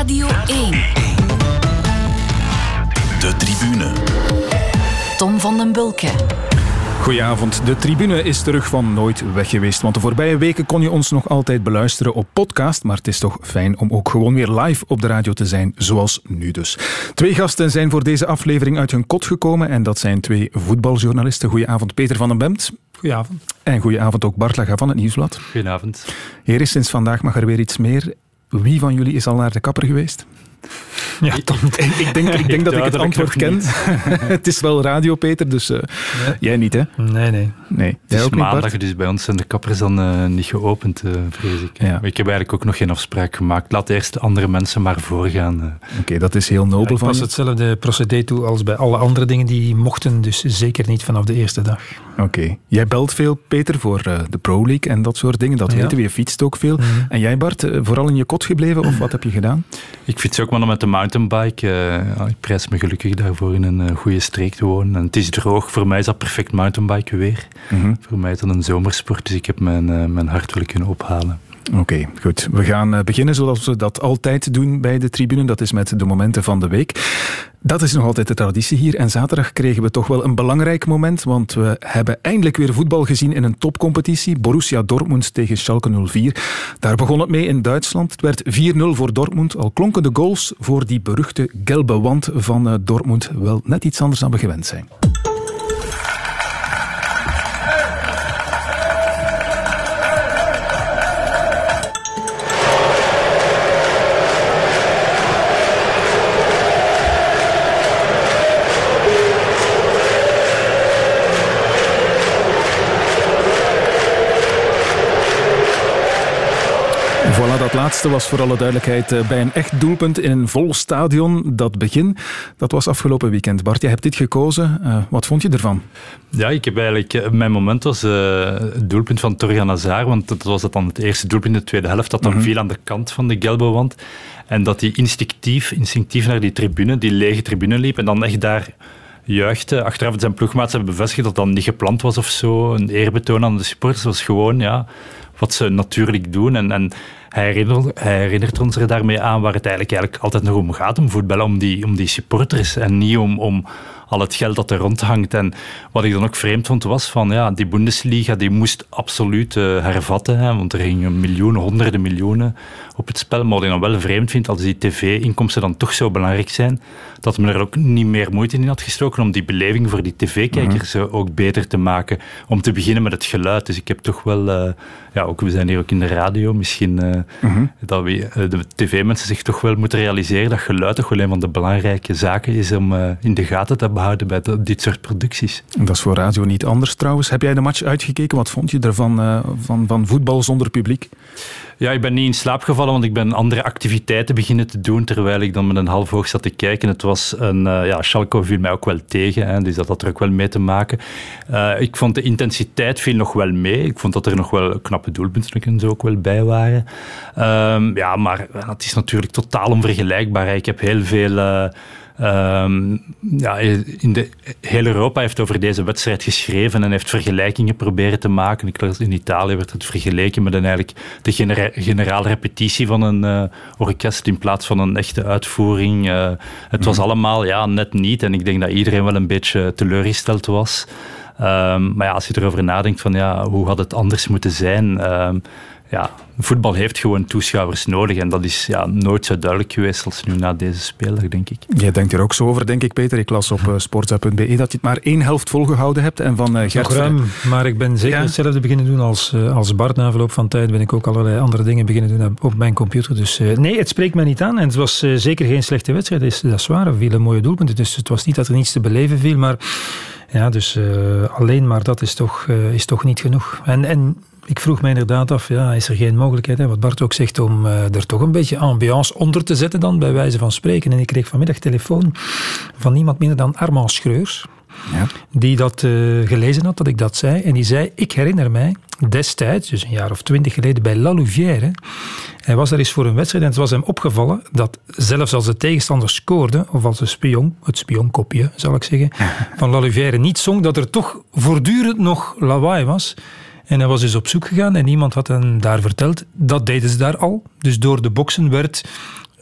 Radio 1. De Tribune. Tom van den Bulke. Goedenavond. De Tribune is terug van Nooit Weg Geweest. Want de voorbije weken kon je ons nog altijd beluisteren op podcast. Maar het is toch fijn om ook gewoon weer live op de radio te zijn, zoals nu dus. 2 gasten zijn voor deze aflevering uit hun kot gekomen. En dat zijn 2 voetbaljournalisten. Goedenavond Peter van den Bemt. Goedenavond. En goedenavond ook Bart Laga van het Nieuwsblad. Goedenavond. Heren, sinds vandaag mag er weer iets meer. Wie van jullie is al naar de kapper geweest? Ja, Tom. Ik denk dat ik het antwoord ken. Het is wel radio, Peter, dus nee. Jij niet, hè? Nee. Het is maandag, dus bij ons zijn de kappers dan niet geopend, vrees ik. Ja. Ik heb eigenlijk ook nog geen afspraak gemaakt. Laat eerst andere mensen maar voorgaan. Oké, dat is heel nobel van je. Ik pas hetzelfde procedé toe als bij alle andere dingen die mochten, dus zeker niet vanaf de eerste dag. Oké. Jij belt veel, Peter, voor de Pro League en dat soort dingen. Dat weten we, je fietst ook veel. Mm-hmm. En jij, Bart, vooral in je kot gebleven of wat heb je gedaan? Ik fiets ook maar met de mountainbike. Ik prijs me gelukkig daarvoor in een goede streek te wonen. En het is droog. Voor mij is dat perfect mountainbike weer. Mm-hmm. Voor mij is dat een zomersport, dus ik heb mijn hart willen kunnen ophalen. Oké, goed. We gaan beginnen zoals we dat altijd doen bij de Tribune. Dat is met de momenten van de week. Dat is nog altijd de traditie hier. En zaterdag kregen we toch wel een belangrijk moment, want we hebben eindelijk weer voetbal gezien in een topcompetitie. Borussia Dortmund tegen Schalke 04. Daar begon het mee in Duitsland. Het werd 4-0 voor Dortmund. Al klonken de goals voor die beruchte gelbe wand van Dortmund wel net iets anders dan we gewend zijn. Voilà, dat laatste was voor alle duidelijkheid bij een echt doelpunt in een vol stadion. Dat begin, dat was afgelopen weekend. Bart, jij hebt dit gekozen. Wat vond je ervan? Ja, ik heb eigenlijk... Mijn moment was het doelpunt van Torgan Hazard, want dat was dan het eerste doelpunt in de tweede helft, dat dan viel aan de kant van de gelbe wand. En dat hij instinctief naar die tribune, die lege tribune liep en dan echt daar juichte. Achteraf zijn ploegmaats hebben bevestigd dat dat niet gepland was of zo. Een eerbetoon aan de supporters was gewoon wat ze natuurlijk doen. En hij herinnert ons er daarmee aan waar het eigenlijk altijd nog om gaat, om voetbal, om die supporters en niet om al het geld dat er rondhangt. En wat ik dan ook vreemd vond was van die Bundesliga die moest absoluut hervatten, hè, want er gingen miljoenen, honderden miljoenen op het spel. Maar wat ik dan wel vreemd vind, als die tv-inkomsten dan toch zo belangrijk zijn, dat men er ook niet meer moeite in had gestoken om die beleving voor die tv-kijkers ook beter te maken. Om te beginnen met het geluid. Dus ik heb toch wel... we zijn hier ook in de radio. Misschien dat de tv-mensen zich toch wel moeten realiseren dat geluid toch wel een van de belangrijke zaken is om in de gaten te behouden bij dit soort producties. Dat is voor radio niet anders trouwens. Heb jij de match uitgekeken? Wat vond je ervan van voetbal zonder publiek? Ja, ik ben niet in slaap gevallen, want ik ben andere activiteiten beginnen te doen, terwijl ik dan met een half oog zat te kijken. Het was Schalke viel mij ook wel tegen, hè, dus dat had er ook wel mee te maken. Ik vond de intensiteit viel nog wel mee. Ik vond dat er nog wel knappe doelpunten en zo ook wel bij waren. Maar het is natuurlijk totaal onvergelijkbaar. Ik heb heel veel... heel Europa heeft over deze wedstrijd geschreven en heeft vergelijkingen proberen te maken. Ik las in Italië werd het vergeleken met eigenlijk de generale repetitie van een orkest in plaats van een echte uitvoering. Het was allemaal net niet en ik denk dat iedereen wel een beetje teleurgesteld was. Maar als je erover nadenkt van hoe had het anders moeten zijn... voetbal heeft gewoon toeschouwers nodig en dat is nooit zo duidelijk geweest als nu na deze speeldag, denk ik. Jij denkt er ook zo over, denk ik, Peter. Ik las op sportza.be dat je het maar 1 helft volgehouden hebt en van Gert... Nog ruim, maar ik ben zeker hetzelfde beginnen doen als Bart. Na verloop van tijd ben ik ook allerlei andere dingen beginnen doen op mijn computer. Dus nee, het spreekt mij niet aan en het was zeker geen slechte wedstrijd. Dat is waar, er vielen mooie doelpunten. Dus het was niet dat er niets te beleven viel, maar dus alleen maar dat is toch niet genoeg. En ik vroeg me inderdaad af, is er geen mogelijkheid, wat Bart ook zegt, om er toch een beetje ambiance onder te zetten dan, bij wijze van spreken. En ik kreeg vanmiddag telefoon van niemand minder dan Armand Schreurs, die dat gelezen had, dat ik dat zei. En die zei, ik herinner mij destijds, dus een jaar of 20 geleden, bij La Louvière. Hij was daar eens voor een wedstrijd en het was hem opgevallen dat zelfs als de tegenstander scoorde, of als het spionkopje, zal ik zeggen, van La Louvière niet zong, dat er toch voortdurend nog lawaai was. En hij was dus op zoek gegaan en iemand had hem daar verteld, dat deden ze daar al. Dus door de boksen werd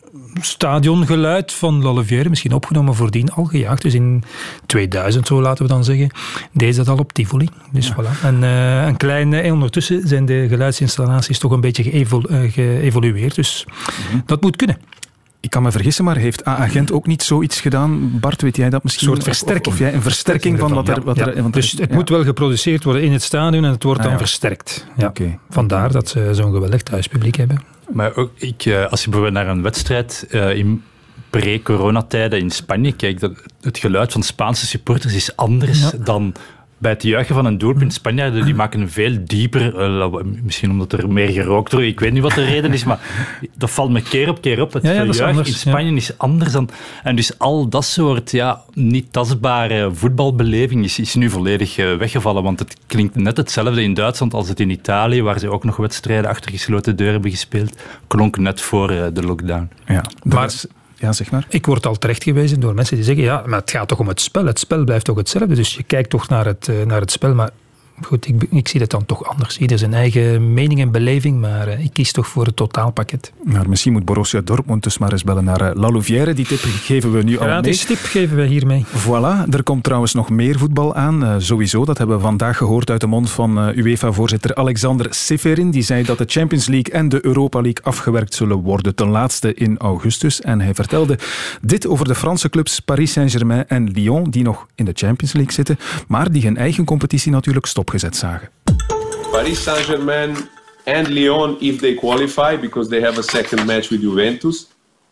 stadiongeluid van Lalovière, misschien opgenomen, voordien al gejaagd. Dus in 2000, zo laten we dan zeggen, deed dat al op Tivoli. Dus voilà. En een klein... ondertussen zijn de geluidsinstallaties toch een beetje geëvolueerd. Dus dat moet kunnen. Ik kan me vergissen, maar heeft A-agent ook niet zoiets gedaan? Bart, weet jij dat misschien? Een soort versterking. Of jij een versterking van wat er... Dus het moet wel geproduceerd worden in het stadion en het wordt dan versterkt. Ja. Okay. Vandaar dat ze zo'n geweldig thuispubliek hebben. Maar ook, als je bijvoorbeeld naar een wedstrijd in pre-coronatijden in Spanje kijkt, het geluid van Spaanse supporters is anders dan bij het juichen van een doelpunt. Spanjaarden die maken een veel dieper, misschien omdat er meer gerookt wordt, ik weet niet wat de reden is, maar dat valt me keer op keer op. Het gejuich in Spanje is anders dan... En dus al dat soort niet tastbare voetbalbeleving is nu volledig weggevallen, want het klinkt net hetzelfde in Duitsland als het in Italië, waar ze ook nog wedstrijden achter gesloten deuren hebben gespeeld, klonk net voor de lockdown. Ja, maar... Ja, zeg maar. Ik word al terecht gewezen door mensen die zeggen, maar het gaat toch om het spel. Het spel blijft toch hetzelfde. Dus je kijkt toch naar het spel. Maar goed, ik zie het dan toch anders. Ieder zijn eigen mening en beleving, maar ik kies toch voor het totaalpakket. Maar misschien moet Borussia Dortmund dus maar eens bellen naar Lalovière. Die tip geven we nu al mee. Gratis tip geven we hiermee. Voilà, er komt trouwens nog meer voetbal aan. Sowieso, dat hebben we vandaag gehoord uit de mond van UEFA-voorzitter Alexander Seferin. Die zei dat de Champions League en de Europa League afgewerkt zullen worden. Ten laatste in augustus. En hij vertelde dit over de Franse clubs Paris Saint-Germain en Lyon, die nog in de Champions League zitten, maar die hun eigen competitie natuurlijk stopgezet zagen. Paris Saint-Germain and Lyon, if they qualify, because they have a second match with Juventus,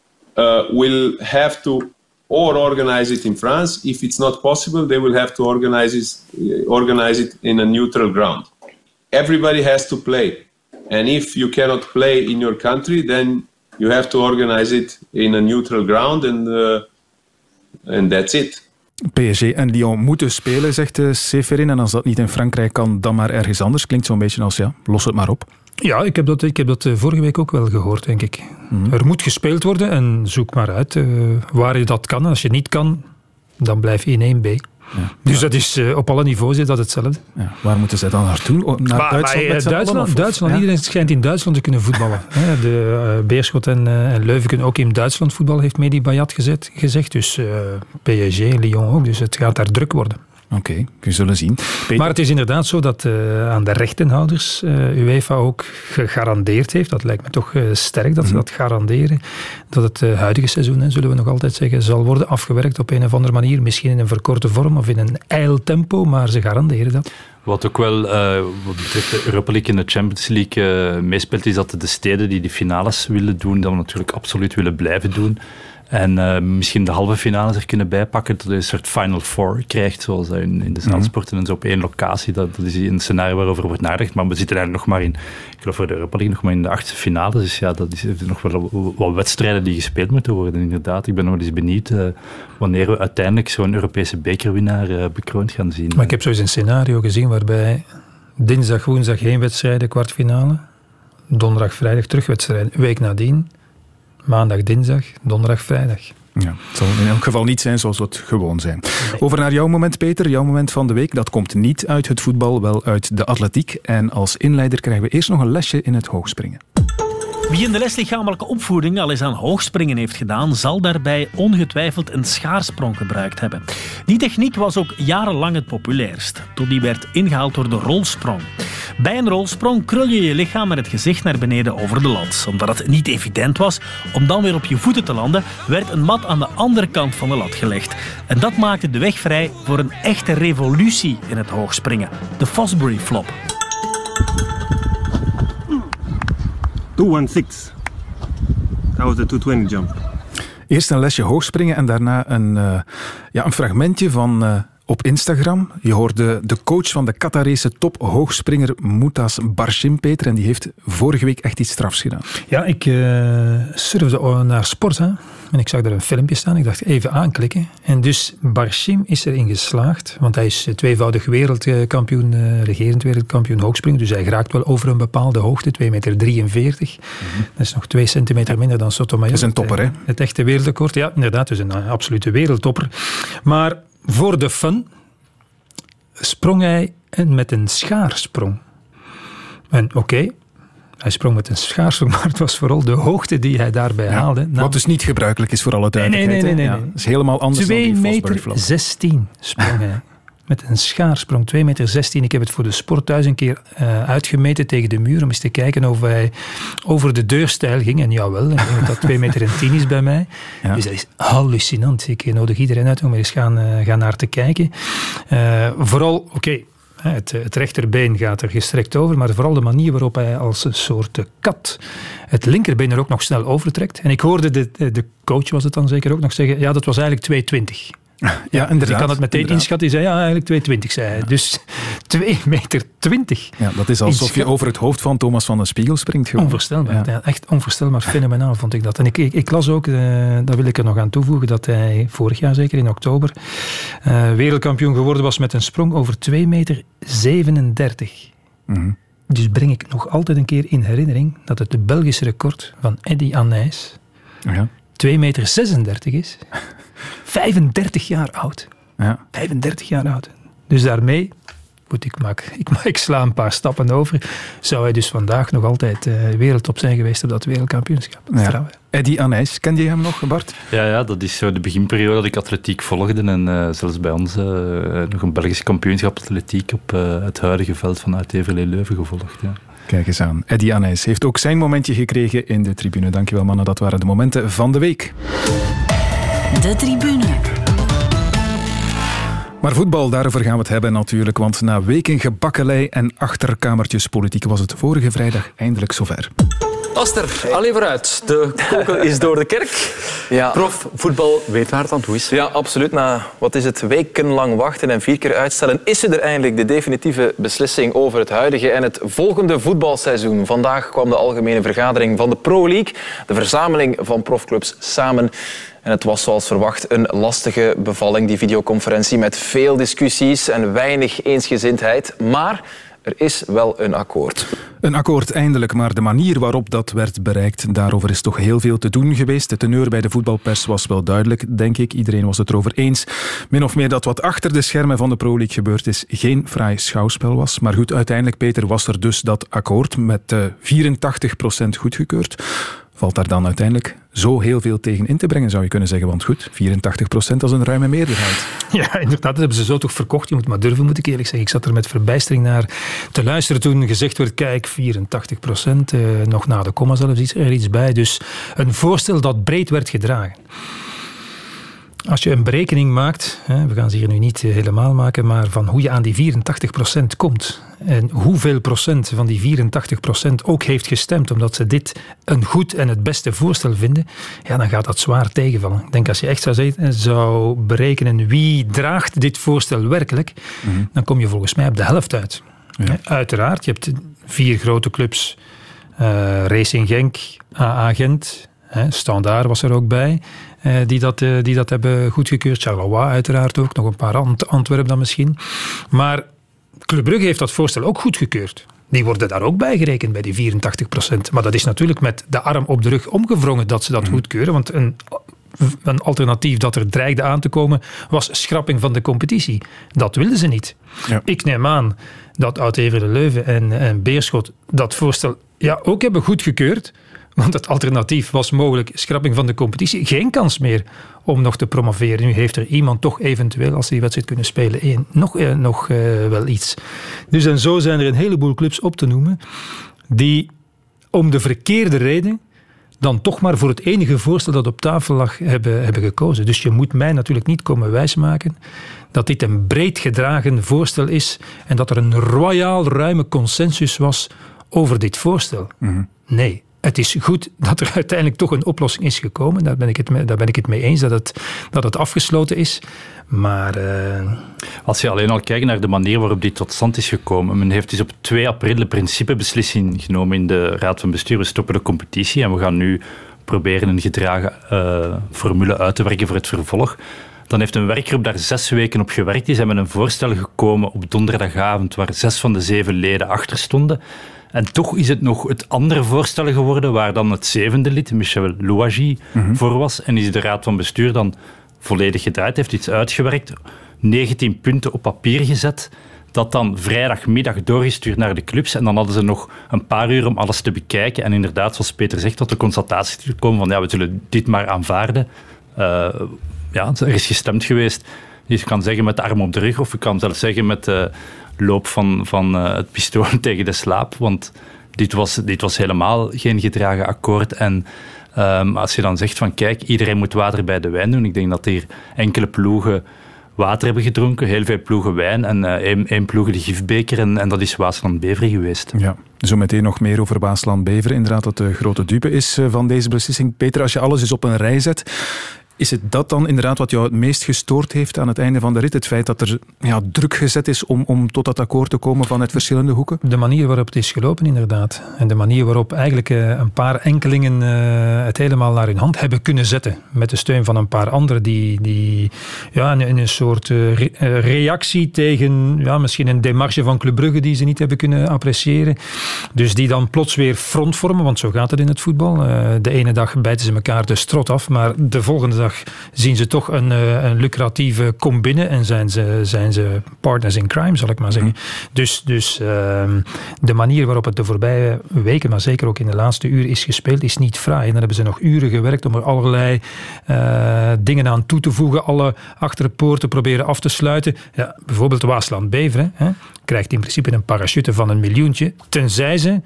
will have to organize it in France. If it's not possible, they will have to organize it in a neutral ground. Everybody has to play. And if you cannot play in your country, then you have to organize it in a neutral ground and that's it. PSG en Lyon moeten spelen, zegt Seferin. En als dat niet in Frankrijk kan, dan maar ergens anders. Klinkt zo'n beetje als, los het maar op. Ja, ik heb dat vorige week ook wel gehoord, denk ik. Er moet gespeeld worden en zoek maar uit waar je dat kan. Als je niet kan, dan blijf je in 1B. Ja. Dus dat is op alle niveaus is dat hetzelfde. Ja, waar moeten zij dan naartoe? Naar Duitsland. Iedereen schijnt in Duitsland te kunnen voetballen. De Beerschot en Leuven kunnen ook in Duitsland voetballen, heeft Mehdi Bayat gezegd. Dus PSG, Lyon ook. Dus het gaat daar druk worden. Oké, we zullen zien. Peter? Maar het is inderdaad zo dat aan de rechtenhouders UEFA ook gegarandeerd heeft, dat lijkt me toch sterk dat ze dat garanderen, dat het huidige seizoen, zullen we nog altijd zeggen, zal worden afgewerkt op een of andere manier, misschien in een verkorte vorm of in een ijltempo, maar ze garanderen dat. Wat ook wel, wat betreft de Europa League en de Champions League meespeelt, is dat de steden die de finales willen doen, dat we natuurlijk absoluut willen blijven doen. En misschien de halve finales er kunnen bijpakken, dat je een soort Final Four krijgt, zoals dat in de zaalsporten en zo op één locatie. Dat is een scenario waarover wordt nagedacht. Maar we zitten eigenlijk nog maar in, ik geloof voor de Europa League, nog maar in de 8e finale. Dus ja, dat is nog wel wat wedstrijden die gespeeld moeten worden, inderdaad. Ik ben nog eens benieuwd wanneer we uiteindelijk zo'n Europese bekerwinnaar bekroond gaan zien. Maar ik heb zo eens een scenario gezien waarbij dinsdag, woensdag geen wedstrijden, kwartfinale. Donderdag, vrijdag terugwedstrijden. Week nadien. Maandag, dinsdag, donderdag, vrijdag. Ja, het zal in elk geval niet zijn zoals we het gewoon zijn. Nee. Over naar jouw moment, Peter. Jouw moment van de week. Dat komt niet uit het voetbal, wel uit de atletiek. En als inleider krijgen we eerst nog een lesje in het hoogspringen. Wie in de les lichamelijke opvoeding al eens aan hoogspringen heeft gedaan, zal daarbij ongetwijfeld een schaarsprong gebruikt hebben. Die techniek was ook jarenlang het populairst, tot die werd ingehaald door de rolsprong. Bij een rolsprong krul je je lichaam met het gezicht naar beneden over de lans. Omdat het niet evident was om dan weer op je voeten te landen, werd een mat aan de andere kant van de lat gelegd. En dat maakte de weg vrij voor een echte revolutie in het hoogspringen. De Fosbury Flop. 216. That was the 220 jump. Eerst een lesje hoogspringen en daarna een fragmentje van op Instagram. Je hoorde de coach van de Qatarese top hoogspringer Moutas Barshim, Peter, en die heeft vorige week echt iets strafs gedaan. Ja, ik surfde naar sport en ik zag daar een filmpje staan. Ik dacht even aanklikken. En dus Barshim is erin geslaagd, want hij is tweevoudig wereldkampioen, regerend wereldkampioen hoogspringen. Dus hij geraakt wel over een bepaalde hoogte, 2,43 meter. Dat is nog 2 centimeter minder dan Sotomayor. Dat is een topper, hè? Het echte wereldrecord, ja, inderdaad, dus een absolute wereldtopper. Maar voor de fun sprong hij met een schaarsprong. En oké, Hij sprong met een schaarsprong, maar het was vooral de hoogte die hij daarbij haalde. Wat dus niet gebruikelijk is voor alle duidelijkheid. Nee. Dat is helemaal anders dan die Fosbury Flop. 2,16 meter sprong hij. Met een schaarsprong, 2,16 meter. Ik heb het voor de sport thuis een keer uitgemeten tegen de muur om eens te kijken of hij over de deurstijl ging. En jawel, ik denk dat 2,10 meter is bij mij. Ja. Dus dat is hallucinant. Ik nodig iedereen uit om er eens gaan naar te kijken. Vooral, het rechterbeen gaat er gestrekt over, maar vooral de manier waarop hij als een soort kat het linkerbeen er ook nog snel overtrekt. En ik hoorde de coach, was het dan zeker ook, nog zeggen, ja, dat was eigenlijk 2,20. Ja, inderdaad. Dus ik kan het meteen inschatten. Hij zei, ja, eigenlijk 2,20 zei hij. Dus 2,20 meter. Ja, dat is alsof je over het hoofd van Thomas van den Spiegel springt. Gewoon. Onvoorstelbaar. Ja, echt onvoorstelbaar. Fenomenaal vond ik dat. En ik las ook, daar wil ik er nog aan toevoegen, dat hij vorig jaar, zeker in oktober, wereldkampioen geworden was met een sprong over 2,37 meter. Mm-hmm. Dus breng ik nog altijd een keer in herinnering dat het Belgische record van Eddy Anijs 2,36 meter is. 35 jaar oud. Ja. 35 jaar oud. Dus daarmee, ik sla een paar stappen over, zou hij dus vandaag nog altijd wereldtop zijn geweest op dat wereldkampioenschap. Ja. Eddy Anijs, kende je hem nog, Bart? Ja, dat is zo de beginperiode dat ik atletiek volgde en zelfs bij ons nog een Belgisch kampioenschap atletiek op het huidige veld van ATVL Leuven gevolgd. Ja. Kijk eens aan. Eddy Anijs heeft ook zijn momentje gekregen in de tribune. Dankjewel, mannen. Dat waren de momenten van de week. De tribune. Maar voetbal, daarover gaan we het hebben natuurlijk, want na weken gebakkelei en achterkamertjespolitiek was het vorige vrijdag eindelijk zover. Aster, allee vooruit. De kokel is door de kerk. Ja. Prof, voetbal weet waar het aan toe is. Ja, absoluut. Na, wekenlang wachten en 4 keer uitstellen, is er eindelijk de definitieve beslissing over het huidige en het volgende voetbalseizoen. Vandaag kwam de algemene vergadering van de Pro League, de verzameling van profclubs samen. En het was zoals verwacht een lastige bevalling, die videoconferentie, met veel discussies en weinig eensgezindheid. Maar er is wel een akkoord. Een akkoord eindelijk, maar de manier waarop dat werd bereikt, daarover is toch heel veel te doen geweest. De teneur bij de voetbalpers was wel duidelijk, denk ik. Iedereen was het erover eens. Min of meer dat wat achter de schermen van de Pro League gebeurd is geen fraai schouwspel was. Maar goed, uiteindelijk, Peter, was er dus dat akkoord met 84% goedgekeurd. Valt daar dan uiteindelijk zo heel veel tegen in te brengen, zou je kunnen zeggen. Want goed, 84% is een ruime meerderheid. Ja, inderdaad, dat hebben ze zo toch verkocht. Je moet maar durven, moet ik eerlijk zeggen. Ik zat er met verbijstering naar te luisteren toen gezegd werd, kijk, 84%, nog na de komma zelfs er iets bij. Dus een voorstel dat breed werd gedragen. Als je een berekening maakt, we gaan ze hier nu niet helemaal maken, maar van hoe je aan die 84% komt en hoeveel procent van die 84% ook heeft gestemd omdat ze dit een goed en het beste voorstel vinden, ja, dan gaat dat zwaar tegenvallen. Ik denk als je echt zou berekenen wie draagt dit voorstel werkelijk, dan kom je volgens mij op de helft uit. Ja. Uiteraard, je hebt 4 grote clubs, Racing Genk, AA Gent, Standaard was er ook bij, die dat hebben goedgekeurd. Charleroi uiteraard ook, nog een paar Antwerpen dan misschien. Maar Club Brugge heeft dat voorstel ook goedgekeurd. Die worden daar ook bij gerekend, bij die 84%. Maar dat is natuurlijk met de arm op de rug omgevrongen dat ze dat goedkeuren. Want een alternatief dat er dreigde aan te komen was schrapping van de competitie. Dat wilden ze niet. Ja. Ik neem aan dat ATVL Leuven en Beerschot dat voorstel ook hebben goedgekeurd. Want het alternatief was mogelijk schrapping van de competitie. Geen kans meer om nog te promoveren. Nu heeft er iemand toch eventueel, als ze die wedstrijd kunnen spelen, nog wel iets. Dus en zo zijn er een heleboel clubs op te noemen die om de verkeerde reden dan toch maar voor het enige voorstel dat op tafel lag hebben gekozen. Dus je moet mij natuurlijk niet komen wijsmaken dat dit een breed gedragen voorstel is en dat er een royaal ruime consensus was over dit voorstel. Nee. Het is goed dat er uiteindelijk toch een oplossing is gekomen. Daar ben ik het mee eens, dat het afgesloten is. Maar als je alleen al kijkt naar de manier waarop dit tot stand is gekomen. Men heeft dus op 2 april de principebeslissing genomen in de Raad van Bestuur. We stoppen de competitie en we gaan nu proberen een gedragen formule uit te werken voor het vervolg. Dan heeft een werkgroep daar 6 weken op gewerkt. Die zijn met een voorstel gekomen op donderdagavond waar 6 van de 7 leden achter stonden. En toch is het nog het andere voorstel geworden waar dan het 7e lid, Michel Louagie, voor was. En is de Raad van Bestuur dan volledig gedraaid, heeft iets uitgewerkt, 19 punten op papier gezet, dat dan vrijdagmiddag doorgestuurd naar de clubs en dan hadden ze nog een paar uur om alles te bekijken en inderdaad, zoals Peter zegt, tot de constatatie te komen van we zullen dit maar aanvaarden. Er is gestemd geweest. Je kan zeggen met de arm op de rug of je kan zelfs zeggen met de loop van het pistool tegen de slaap, want dit was helemaal geen gedragen akkoord en als je dan zegt van kijk, iedereen moet water bij de wijn doen. Ik denk dat hier enkele ploegen water hebben gedronken, heel veel ploegen wijn en één ploeg de gifbeker en dat is Waasland-Beveren geweest. Ja, zo meteen nog meer over Waasland-Beveren. Inderdaad, dat de grote dupe is van deze beslissing. Peter, als je alles eens op een rij zet, is het dat dan inderdaad wat jou het meest gestoord heeft aan het einde van de rit? Het feit dat er druk gezet is om tot dat akkoord te komen vanuit verschillende hoeken? De manier waarop het is gelopen, inderdaad. En de manier waarop eigenlijk een paar enkelingen het helemaal naar hun hand hebben kunnen zetten. Met de steun van een paar anderen die in een soort reactie tegen misschien een démarche van Club Brugge die ze niet hebben kunnen appreciëren. Dus die dan plots weer front vormen, want zo gaat het in het voetbal. De ene dag bijten ze elkaar de strot af, maar de volgende dag zien ze toch een lucratieve combine en zijn ze partners in crime, zal ik maar zeggen. Dus de manier waarop het de voorbije weken, maar zeker ook in de laatste uur is gespeeld, is niet fraai. En dan hebben ze nog uren gewerkt om er allerlei dingen aan toe te voegen, alle achterpoorten proberen af te sluiten. Ja, bijvoorbeeld Waasland-Beveren krijgt in principe een parachute van $1 miljoen, tenzij ze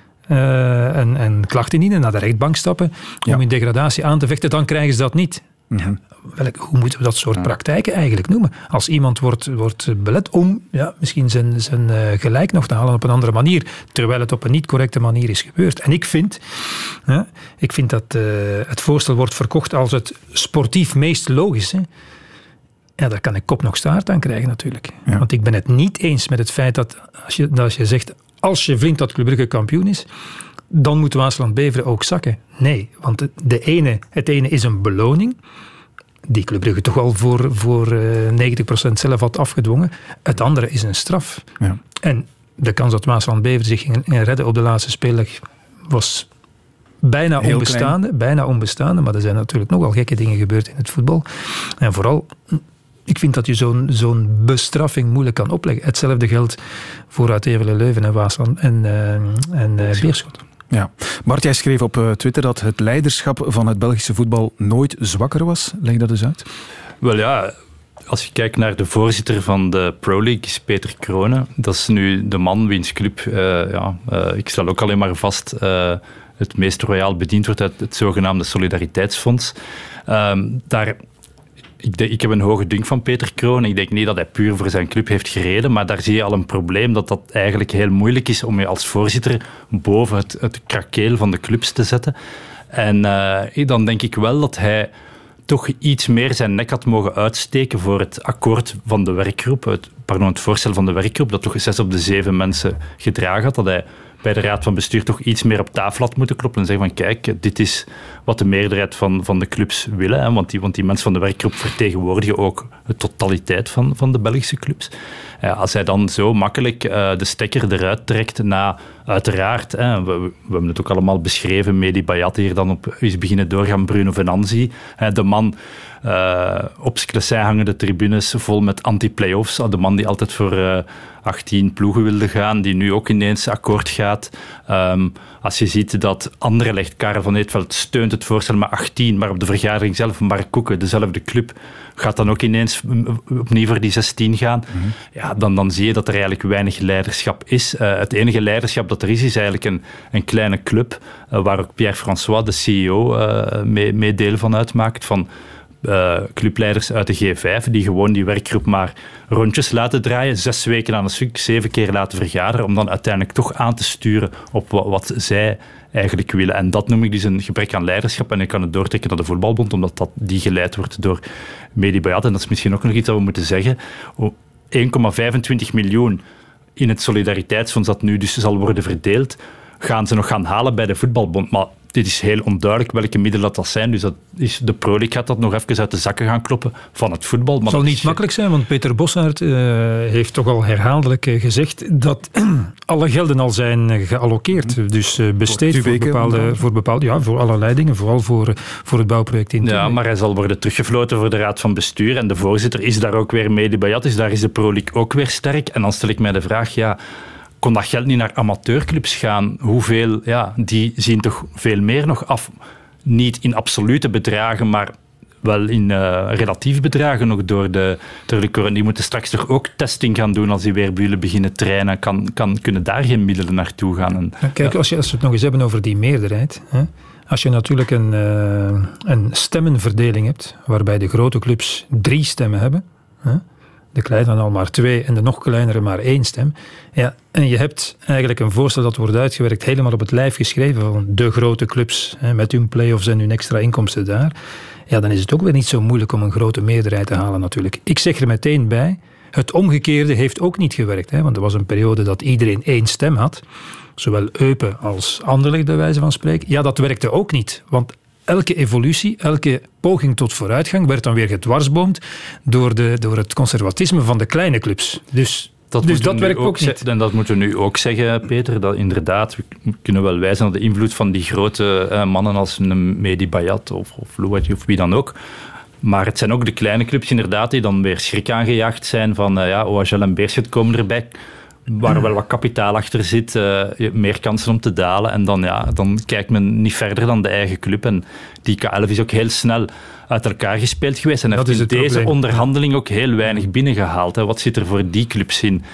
een klacht indienen, naar de rechtbank stappen om in degradatie aan te vechten, dan krijgen ze dat niet. Ja, hoe moeten we dat soort praktijken eigenlijk noemen? Als iemand wordt belet om misschien zijn gelijk nog te halen op een andere manier, terwijl het op een niet correcte manier is gebeurd. En ik vind dat het voorstel wordt verkocht als het sportief meest logische. Ja, daar kan ik kop nog staart aan krijgen natuurlijk. Ja. Want ik ben het niet eens met het feit dat als je zegt, als je vindt dat Club Brugge kampioen is, dan moet Waasland-Beveren ook zakken. Nee, want het ene is een beloning, die Club Brugge toch al voor 90% zelf had afgedwongen. Het andere is een straf. Ja. En de kans dat Waasland-Beveren zich ging redden op de laatste speeldag was bijna onbestaande, maar er zijn natuurlijk nogal gekke dingen gebeurd in het voetbal. En vooral, ik vind dat je zo'n bestraffing moeilijk kan opleggen. Hetzelfde geldt voor Uit-Evelen Leuven en Waasland en Beerschot. Ja. Bart, jij schreef op Twitter dat het leiderschap van het Belgische voetbal nooit zwakker was. Leg dat eens uit. Wel ja, als je kijkt naar de voorzitter van de Pro League, is Peter Kronen. Dat is nu de man wiens club, ik stel ook alleen maar vast, het meest royaal bediend wordt uit het zogenaamde Solidariteitsfonds. Ik heb een hoge dunk van Peter Kroon. Ik denk niet dat hij puur voor zijn club heeft gereden, maar daar zie je al een probleem dat eigenlijk heel moeilijk is om je als voorzitter boven het krakeel van de clubs te zetten. En dan denk ik wel dat hij toch iets meer zijn nek had mogen uitsteken voor het akkoord van de werkgroep, het voorstel van de werkgroep, dat toch 6 op de 7 mensen gedragen had, dat hij bij de raad van bestuur toch iets meer op tafel had moeten kloppen en zeggen van kijk, dit is wat de meerderheid van de clubs willen, hè, want die mensen van de werkgroep vertegenwoordigen ook de totaliteit van de Belgische clubs. Als hij dan zo makkelijk de stekker eruit trekt na, uiteraard, hè, we hebben het ook allemaal beschreven, Mehdi Bayat hier dan op is beginnen doorgaan, Bruno Venanzi, de man op Sclessin hangende tribunes vol met anti-playoffs, de man die altijd voor 18 ploegen wilde gaan, die nu ook ineens akkoord gaat. Als je ziet dat Anderlecht, Karel van Eetveld steunt het voorstel met 18, maar op de vergadering zelf, Mark Koeken, dezelfde club, gaat dan ook ineens opnieuw voor die 16 gaan. Mm-hmm. Ja, dan zie je dat er eigenlijk weinig leiderschap is. Het enige leiderschap dat er is eigenlijk een kleine club, waar ook Pierre-François, de CEO, mee deel van uitmaakt, van clubleiders uit de G5, die gewoon die werkgroep maar rondjes laten draaien, 6 weken aan een stuk, 7 keer laten vergaderen, om dan uiteindelijk toch aan te sturen op wat zij eigenlijk willen. En dat noem ik dus een gebrek aan leiderschap. En ik kan het doortrekken naar de voetbalbond, omdat die geleid wordt door Mehdi Bayat. En dat is misschien ook nog iets dat we moeten zeggen. 1,25 miljoen in het Solidariteitsfonds dat nu dus zal worden verdeeld, gaan ze nog gaan halen bij de voetbalbond. Maar dit is heel onduidelijk welke middelen dat zijn. Dus de Pro League gaat dat nog even uit de zakken gaan kloppen van het voetbal. Maar het zal niet makkelijk zijn, want Peter Bossard heeft toch al herhaaldelijk gezegd dat alle gelden al zijn gealloceerd. Dus besteed voor allerlei dingen, vooral voor het bouwproject in. Ja, maar hij zal worden teruggefloten voor de Raad van Bestuur. En de voorzitter is daar ook weer Mehdi Bayat. Dus daar is de Pro League ook weer sterk. En dan stel ik mij de vraag, kon dat geld niet naar amateurclubs gaan? Hoeveel, die zien toch veel meer nog af. Niet in absolute bedragen, maar wel in relatief bedragen nog door de corona. Die moeten straks toch ook testing gaan doen als die weer bij jullie beginnen trainen. Kunnen daar geen middelen naartoe gaan? Kijk, als we het nog eens hebben over die meerderheid. Hè? Als je natuurlijk een stemmenverdeling hebt, waarbij de grote clubs 3 stemmen hebben... Hè? De kleine dan al maar 2 en de nog kleinere maar 1 stem. Ja, en je hebt eigenlijk een voorstel dat wordt uitgewerkt, helemaal op het lijf geschreven van de grote clubs, met hun play-offs en hun extra inkomsten daar. Ja, dan is het ook weer niet zo moeilijk om een grote meerderheid te halen natuurlijk. Ik zeg er meteen bij, het omgekeerde heeft ook niet gewerkt. Want er was een periode dat iedereen 1 stem had. Zowel Eupen als Anderlecht, bij wijze van spreken. Ja, dat werkte ook niet, want elke evolutie, elke poging tot vooruitgang werd dan weer gedwarsboomd door het conservatisme van de kleine clubs. Dus dat werkt ook niet. En dat moeten we nu ook zeggen, Peter, dat inderdaad, we kunnen wel wijzen naar de invloed van die grote mannen als een Mehdi Bayat of Louadji of wie dan ook. Maar het zijn ook de kleine clubs inderdaad die dan weer schrik aangejaagd zijn van OHL en Beerschot komen erbij. Waar wel wat kapitaal achter zit, meer kansen om te dalen. En dan kijkt men niet verder dan de eigen club. En die K11 is ook heel snel uit elkaar gespeeld geweest. En heeft in deze onderhandeling ook heel weinig binnengehaald. Wat zit er voor die clubs in?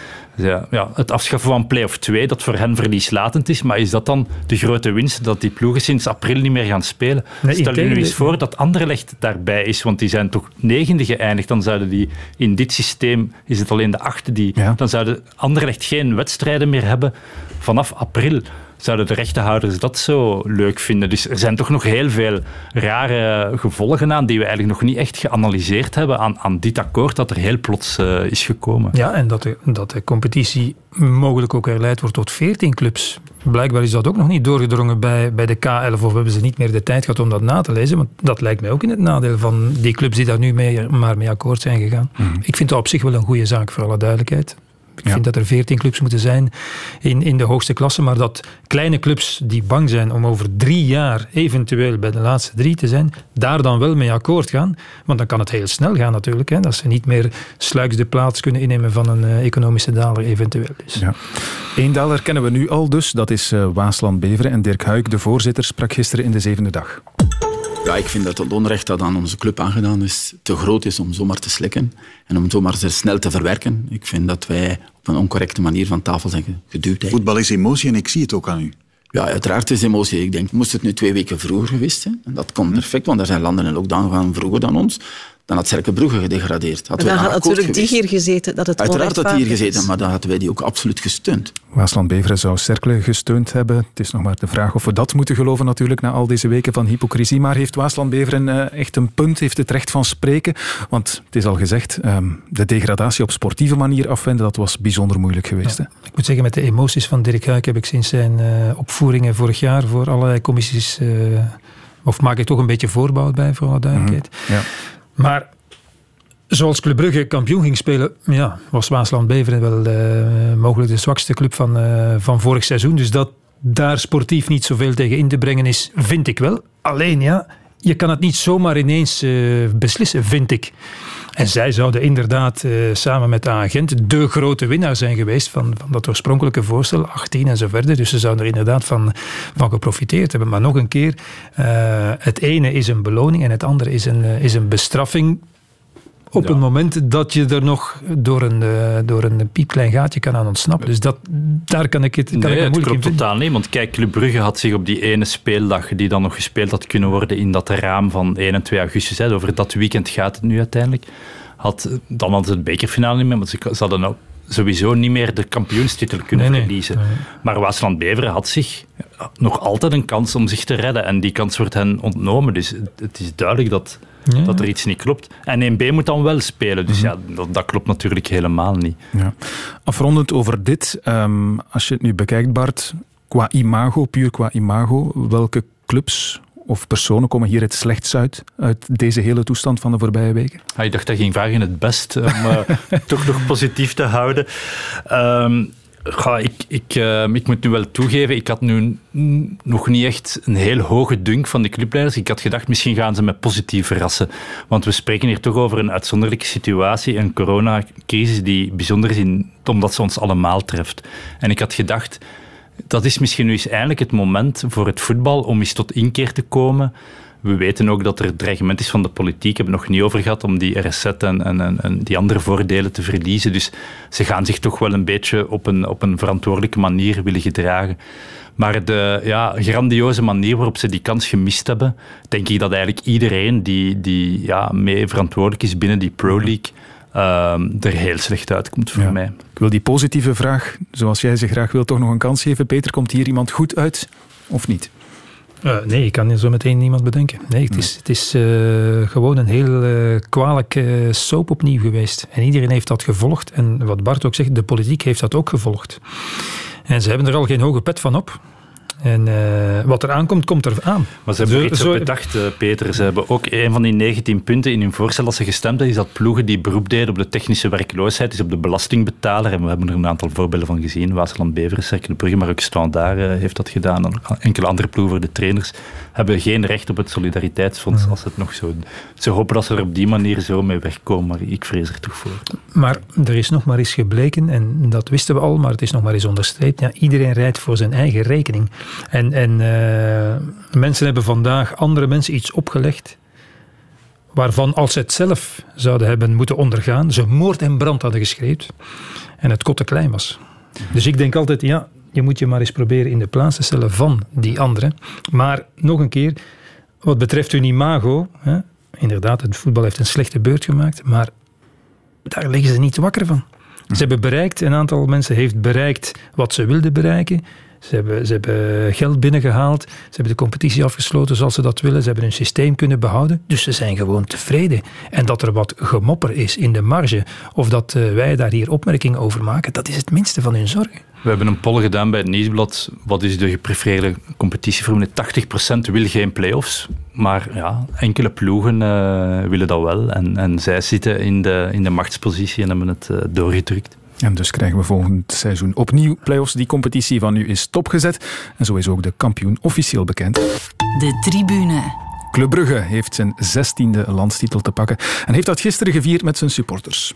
Het afschaffen van play-off 2, dat voor hen verlieslatend is. Maar is dat dan de grote winst, dat die ploegen sinds april niet meer gaan spelen? Stel je nu eens voor dat Anderlecht daarbij is, want die zijn toch 9e geëindigd. Dan zouden die in dit systeem, is het alleen de 8e, dan zouden Anderlecht geen wedstrijden meer hebben vanaf april. Zouden de rechtenhouders dat zo leuk vinden? Dus er zijn toch nog heel veel rare gevolgen aan die we eigenlijk nog niet echt geanalyseerd hebben aan dit akkoord dat er heel plots is gekomen. Ja, en dat de competitie mogelijk ook herleid wordt tot 14 clubs. Blijkbaar is dat ook nog niet doorgedrongen bij de K11 of hebben ze niet meer de tijd gehad om dat na te lezen. Want dat lijkt mij ook in het nadeel van die clubs die daar nu maar mee akkoord zijn gegaan. Ik vind dat op zich wel een goede zaak, voor alle duidelijkheid. Ik vind dat er 14 clubs moeten zijn in de hoogste klasse, maar dat kleine clubs die bang zijn om over 3 jaar eventueel bij de laatste 3 te zijn, daar dan wel mee akkoord gaan. Want dan kan het heel snel gaan natuurlijk. Dat ze niet meer sluiks de plaats kunnen innemen van een economische daler eventueel. Dus. Ja. 1 daler kennen we nu al dus, dat is Waasland-Beveren. En Dirk Huyck, de voorzitter, sprak gisteren in de 7e dag. Ja, ik vind dat het onrecht dat aan onze club aangedaan is te groot is om zomaar te slikken en om zomaar zeer snel te verwerken. Ik vind dat wij op een oncorrecte manier van tafel zijn geduwd. Voetbal is emotie en ik zie het ook aan u. Ja, uiteraard is emotie. Ik denk, moest het nu 2 weken vroeger geweest zijn, en dat komt perfect, want er zijn landen in lockdown gaan vroeger dan ons, dan had Cercle Brugge gedegradeerd. Dan had natuurlijk die hier gezeten. Dat het uiteraard had die hier gezeten, maar dan hadden wij die ook absoluut gesteund. Waasland-Beveren zou Cercle gesteund hebben. Het is nog maar de vraag of we dat moeten geloven natuurlijk na al deze weken van hypocrisie. Maar heeft Waasland-Beveren echt een punt, heeft het recht van spreken? Want het is al gezegd, de degradatie op sportieve manier afwenden, dat was bijzonder moeilijk geweest. Ja. Ik moet zeggen, met de emoties van Dirk Huyck heb ik sinds zijn opvoeringen vorig jaar voor allerlei commissies, of maak ik toch een beetje voorbouw bij, voor alle duidelijkheid. Ja. Maar zoals Club Brugge kampioen ging spelen, was Waasland-Beveren wel mogelijk de zwakste club van vorig seizoen. Dus dat daar sportief niet zoveel tegen in te brengen is, vind ik wel. Alleen je kan het niet zomaar ineens beslissen, vind ik. En zij zouden inderdaad samen met de agent de grote winnaar zijn geweest van dat oorspronkelijke voorstel, 18 en zo verder. Dus ze zouden er inderdaad van geprofiteerd hebben. Maar nog een keer, het ene is een beloning en het andere is een bestraffing. Op een moment dat je er nog door een piepklein gaatje kan aan ontsnappen. Dus daar kan ik het moeilijk in klopt totaal niet. Want kijk, Club Brugge had zich op die ene speeldag die dan nog gespeeld had kunnen worden in dat raam van 1 en 2 augustus. Over dat weekend gaat het nu uiteindelijk. Dan hadden ze het bekerfinale niet meer, want ze hadden ook sowieso niet meer de kampioenstitel kunnen verliezen. Nee. Maar Waasland-Beveren had zich nog altijd een kans om zich te redden. En die kans wordt hen ontnomen. Dus het is duidelijk dat er iets niet klopt. En 1B moet dan wel spelen. Dus dat klopt natuurlijk helemaal niet. Ja. Afrondend over dit. Als je het nu bekijkt, Bart, Qua imago, puur qua imago, welke clubs of personen komen hier het slechtst uit deze hele toestand van de voorbije weken? Ik dacht dat ging vragen het best, om toch nog positief te houden. Ik moet nu wel toegeven, ik had nu nog niet echt een heel hoge dunk van de clubleiders. Ik had gedacht, misschien gaan ze me positief verrassen. Want we spreken hier toch over een uitzonderlijke situatie, een coronacrisis die bijzonder is omdat ze ons allemaal treft. En ik had gedacht, dat is misschien nu eens eindelijk het moment voor het voetbal om eens tot inkeer te komen. We weten ook dat er dreigement is van de politiek. We hebben het nog niet over gehad om die RSZ en die andere voordelen te verliezen. Dus ze gaan zich toch wel een beetje op een verantwoordelijke manier willen gedragen. Maar de grandioze manier waarop ze die kans gemist hebben, denk ik dat eigenlijk iedereen die mee verantwoordelijk is binnen die Pro League er heel slecht uitkomt voor mij. Ik wil die positieve vraag, zoals jij ze graag wil, toch nog een kans geven. Peter, komt hier iemand goed uit of niet? Nee, ik kan zo meteen niemand bedenken. Nee, het is gewoon een heel kwalijke soap opnieuw geweest. En iedereen heeft dat gevolgd. En wat Bart ook zegt, de politiek heeft dat ook gevolgd. En ze hebben er al geen hoge pet van op. En wat er aankomt, komt er aan. Maar ze hebben iets op bedacht, Peter. Ze hebben ook een van die 19 punten in hun voorstel als ze gestemd hebben, is dat ploegen die beroep deden op de technische werkloosheid, is op de belastingbetaler. En we hebben er een aantal voorbeelden van gezien. Waasland Beveren, Cercle Brugge, maar ook Standaard heeft dat gedaan. En enkele andere ploegen voor de trainers hebben geen recht op het solidariteitsfonds als het nog zo. Ze hopen dat ze er op die manier zo mee wegkomen, maar ik vrees er toch voor. Maar er is nog maar eens gebleken, en dat wisten we al, maar het is nog maar eens onderstreept. Ja, iedereen rijdt voor zijn eigen rekening. En mensen hebben vandaag andere mensen iets opgelegd waarvan, als ze het zelf zouden hebben moeten ondergaan, ze moord en brand hadden geschreeuwd en het kot te klein was. Dus ik denk altijd, je moet je maar eens proberen in de plaats te stellen van die anderen. Maar nog een keer, wat betreft hun imago, inderdaad, het voetbal heeft een slechte beurt gemaakt, maar daar liggen ze niet wakker van. Ze hebben bereikt, een aantal mensen heeft bereikt wat ze wilden bereiken. Ze hebben geld binnengehaald. Ze hebben de competitie afgesloten zoals ze dat willen. Ze hebben hun systeem kunnen behouden. Dus ze zijn gewoon tevreden. En dat er wat gemopper is in de marge, of dat wij daar hier opmerkingen over maken, dat is het minste van hun zorgen. We hebben een poll gedaan bij het Nieuwsblad. Wat is de geprefereerde competitievorm? 80% wil geen play-offs. Maar enkele ploegen willen dat wel. En zij zitten in de machtspositie en hebben het doorgedrukt. En dus krijgen we volgend seizoen opnieuw play-offs. Die competitie van nu is stopgezet. En zo is ook de kampioen officieel bekend. De tribune. Club Brugge heeft zijn 16e landstitel te pakken en heeft dat gisteren gevierd met zijn supporters.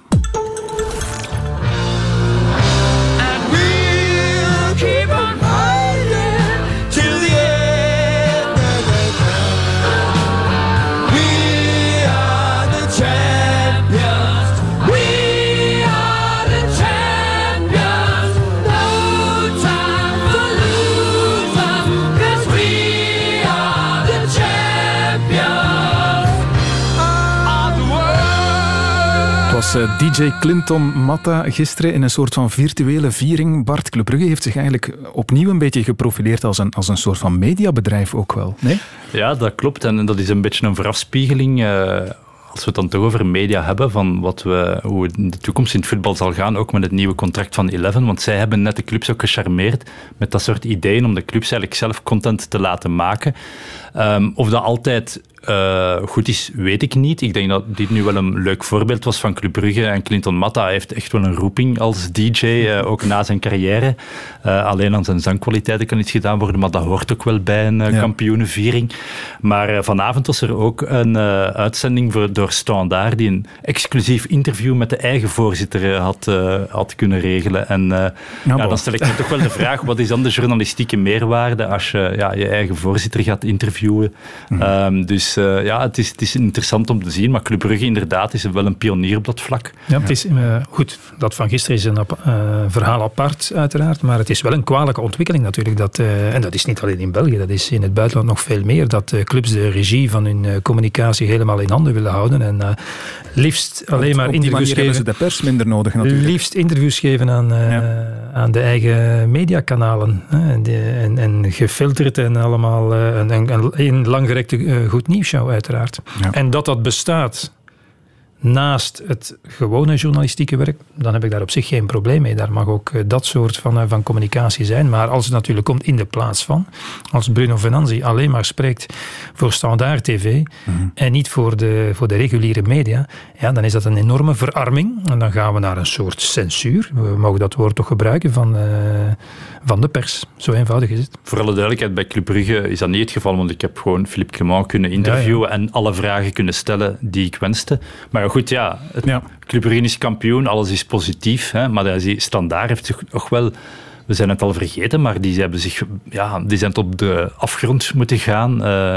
DJ Clinton Matta gisteren in een soort van virtuele viering. Bart, Club Brugge heeft zich eigenlijk opnieuw een beetje geprofileerd als een soort van mediabedrijf ook wel, nee? Ja, dat klopt. En dat is een beetje een voorafspiegeling. Als we het dan toch over media hebben, van hoe het in de toekomst in het voetbal zal gaan, ook met het nieuwe contract van Eleven. Want zij hebben net de clubs ook gecharmeerd met dat soort ideeën om de clubs eigenlijk zelf content te laten maken. Of dat altijd goed is, weet ik niet. Ik denk dat dit nu wel een leuk voorbeeld was van Club Brugge. En Clinton Matta heeft echt wel een roeping als DJ, ook na zijn carrière. Alleen aan zijn zangkwaliteiten kan iets gedaan worden, maar dat hoort ook wel bij een kampioenenviering. Maar vanavond was er ook een uitzending door Standaard die een exclusief interview met de eigen voorzitter had kunnen regelen. En dan stel ik me toch wel de vraag, wat is dan de journalistieke meerwaarde als je je eigen voorzitter gaat interviewen? Dus het is interessant om te zien, maar Club Brugge inderdaad is wel een pionier op dat vlak. Ja, het is goed. Dat van gisteren is een verhaal apart, uiteraard, maar het is wel een kwalijke ontwikkeling natuurlijk. En dat is niet alleen in België, dat is in het buitenland nog veel meer, dat clubs de regie van hun communicatie helemaal in handen willen houden en liefst alleen maar interviews geven. Hebben ze de pers minder nodig natuurlijk. Liefst interviews geven aan de eigen mediakanalen. En gefilterd en allemaal een langgerekte goed nieuwsshow uiteraard. Ja. En dat bestaat naast het gewone journalistieke werk, dan heb ik daar op zich geen probleem mee. Daar mag ook dat soort van communicatie zijn. Maar als het natuurlijk komt in de plaats van, als Bruno Venanzi alleen maar spreekt voor Standaard TV en niet voor de reguliere media, ja, dan is dat een enorme verarming. En dan gaan we naar een soort censuur. We mogen dat woord toch gebruiken van de pers. Zo eenvoudig is het. Voor alle duidelijkheid, bij Club Brugge is dat niet het geval, want ik heb gewoon Philippe Clement kunnen interviewen en alle vragen kunnen stellen die ik wenste. Maar goed, Club Brugge is kampioen, alles is positief, hè, maar die Standaard heeft zich nog wel... We zijn het al vergeten, maar die zijn op de afgrond moeten gaan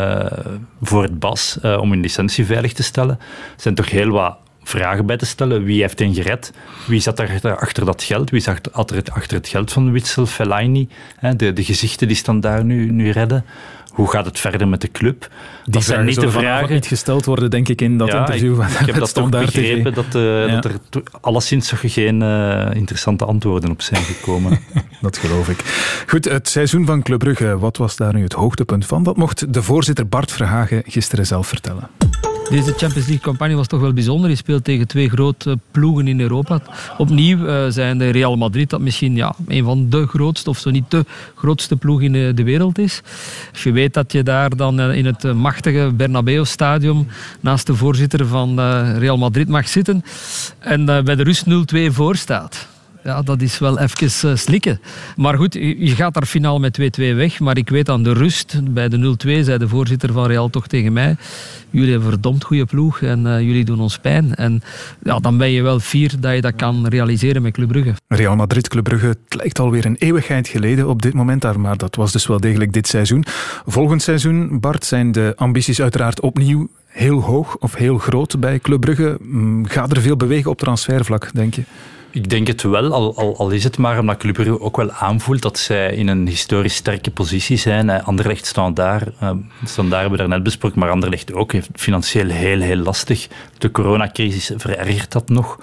voor het BAS om hun licentie veilig te stellen. Er zijn toch heel wat vragen bij te stellen. Wie heeft hen gered? Wie zat achter dat geld? Wie zat achter het geld van Witsel, Fellaini? De gezichten die Standaard nu redden. Hoe gaat het verder met de club? Die zijn niet de vragen niet gesteld worden, denk ik, in dat interview. Ik heb dat toch begrepen, dat er alleszins toch geen interessante antwoorden op zijn gekomen. Dat geloof ik. Goed, het seizoen van Club Brugge, wat was daar nu het hoogtepunt van? Dat mocht de voorzitter Bart Verhagen gisteren zelf vertellen. Deze Champions League-campagne was toch wel bijzonder. Je speelt tegen 2 grote ploegen in Europa. Opnieuw zijn de Real Madrid, dat misschien een van de grootste, of zo niet de grootste ploeg in de wereld is. Als je weet dat je daar dan in het machtige Bernabeu-stadion naast de voorzitter van Real Madrid mag zitten en bij de rust 0-2 voor staat. Ja, dat is wel even slikken. Maar goed, je gaat daar finaal met 2-2 weg. Maar ik weet aan de rust, bij de 0-2, zei de voorzitter van Real toch tegen mij: jullie hebben een verdomd goede ploeg en jullie doen ons pijn. En ja, dan ben je wel fier dat je dat kan realiseren met Club Brugge. Real Madrid, Club Brugge, het lijkt alweer een eeuwigheid geleden op dit moment. Maar dat was dus wel degelijk dit seizoen. Volgend seizoen, Bart, zijn de ambities uiteraard opnieuw heel hoog of heel groot bij Club Brugge. Gaat er veel bewegen op transfervlak, denk je? Ik denk het wel, al is het maar omdat Club Brugge ook wel aanvoelt dat zij in een historisch sterke positie zijn. Anderlecht Standaard hebben we daarnet besproken, maar Anderlecht ook heeft financieel heel, heel lastig. De coronacrisis verergert dat nog.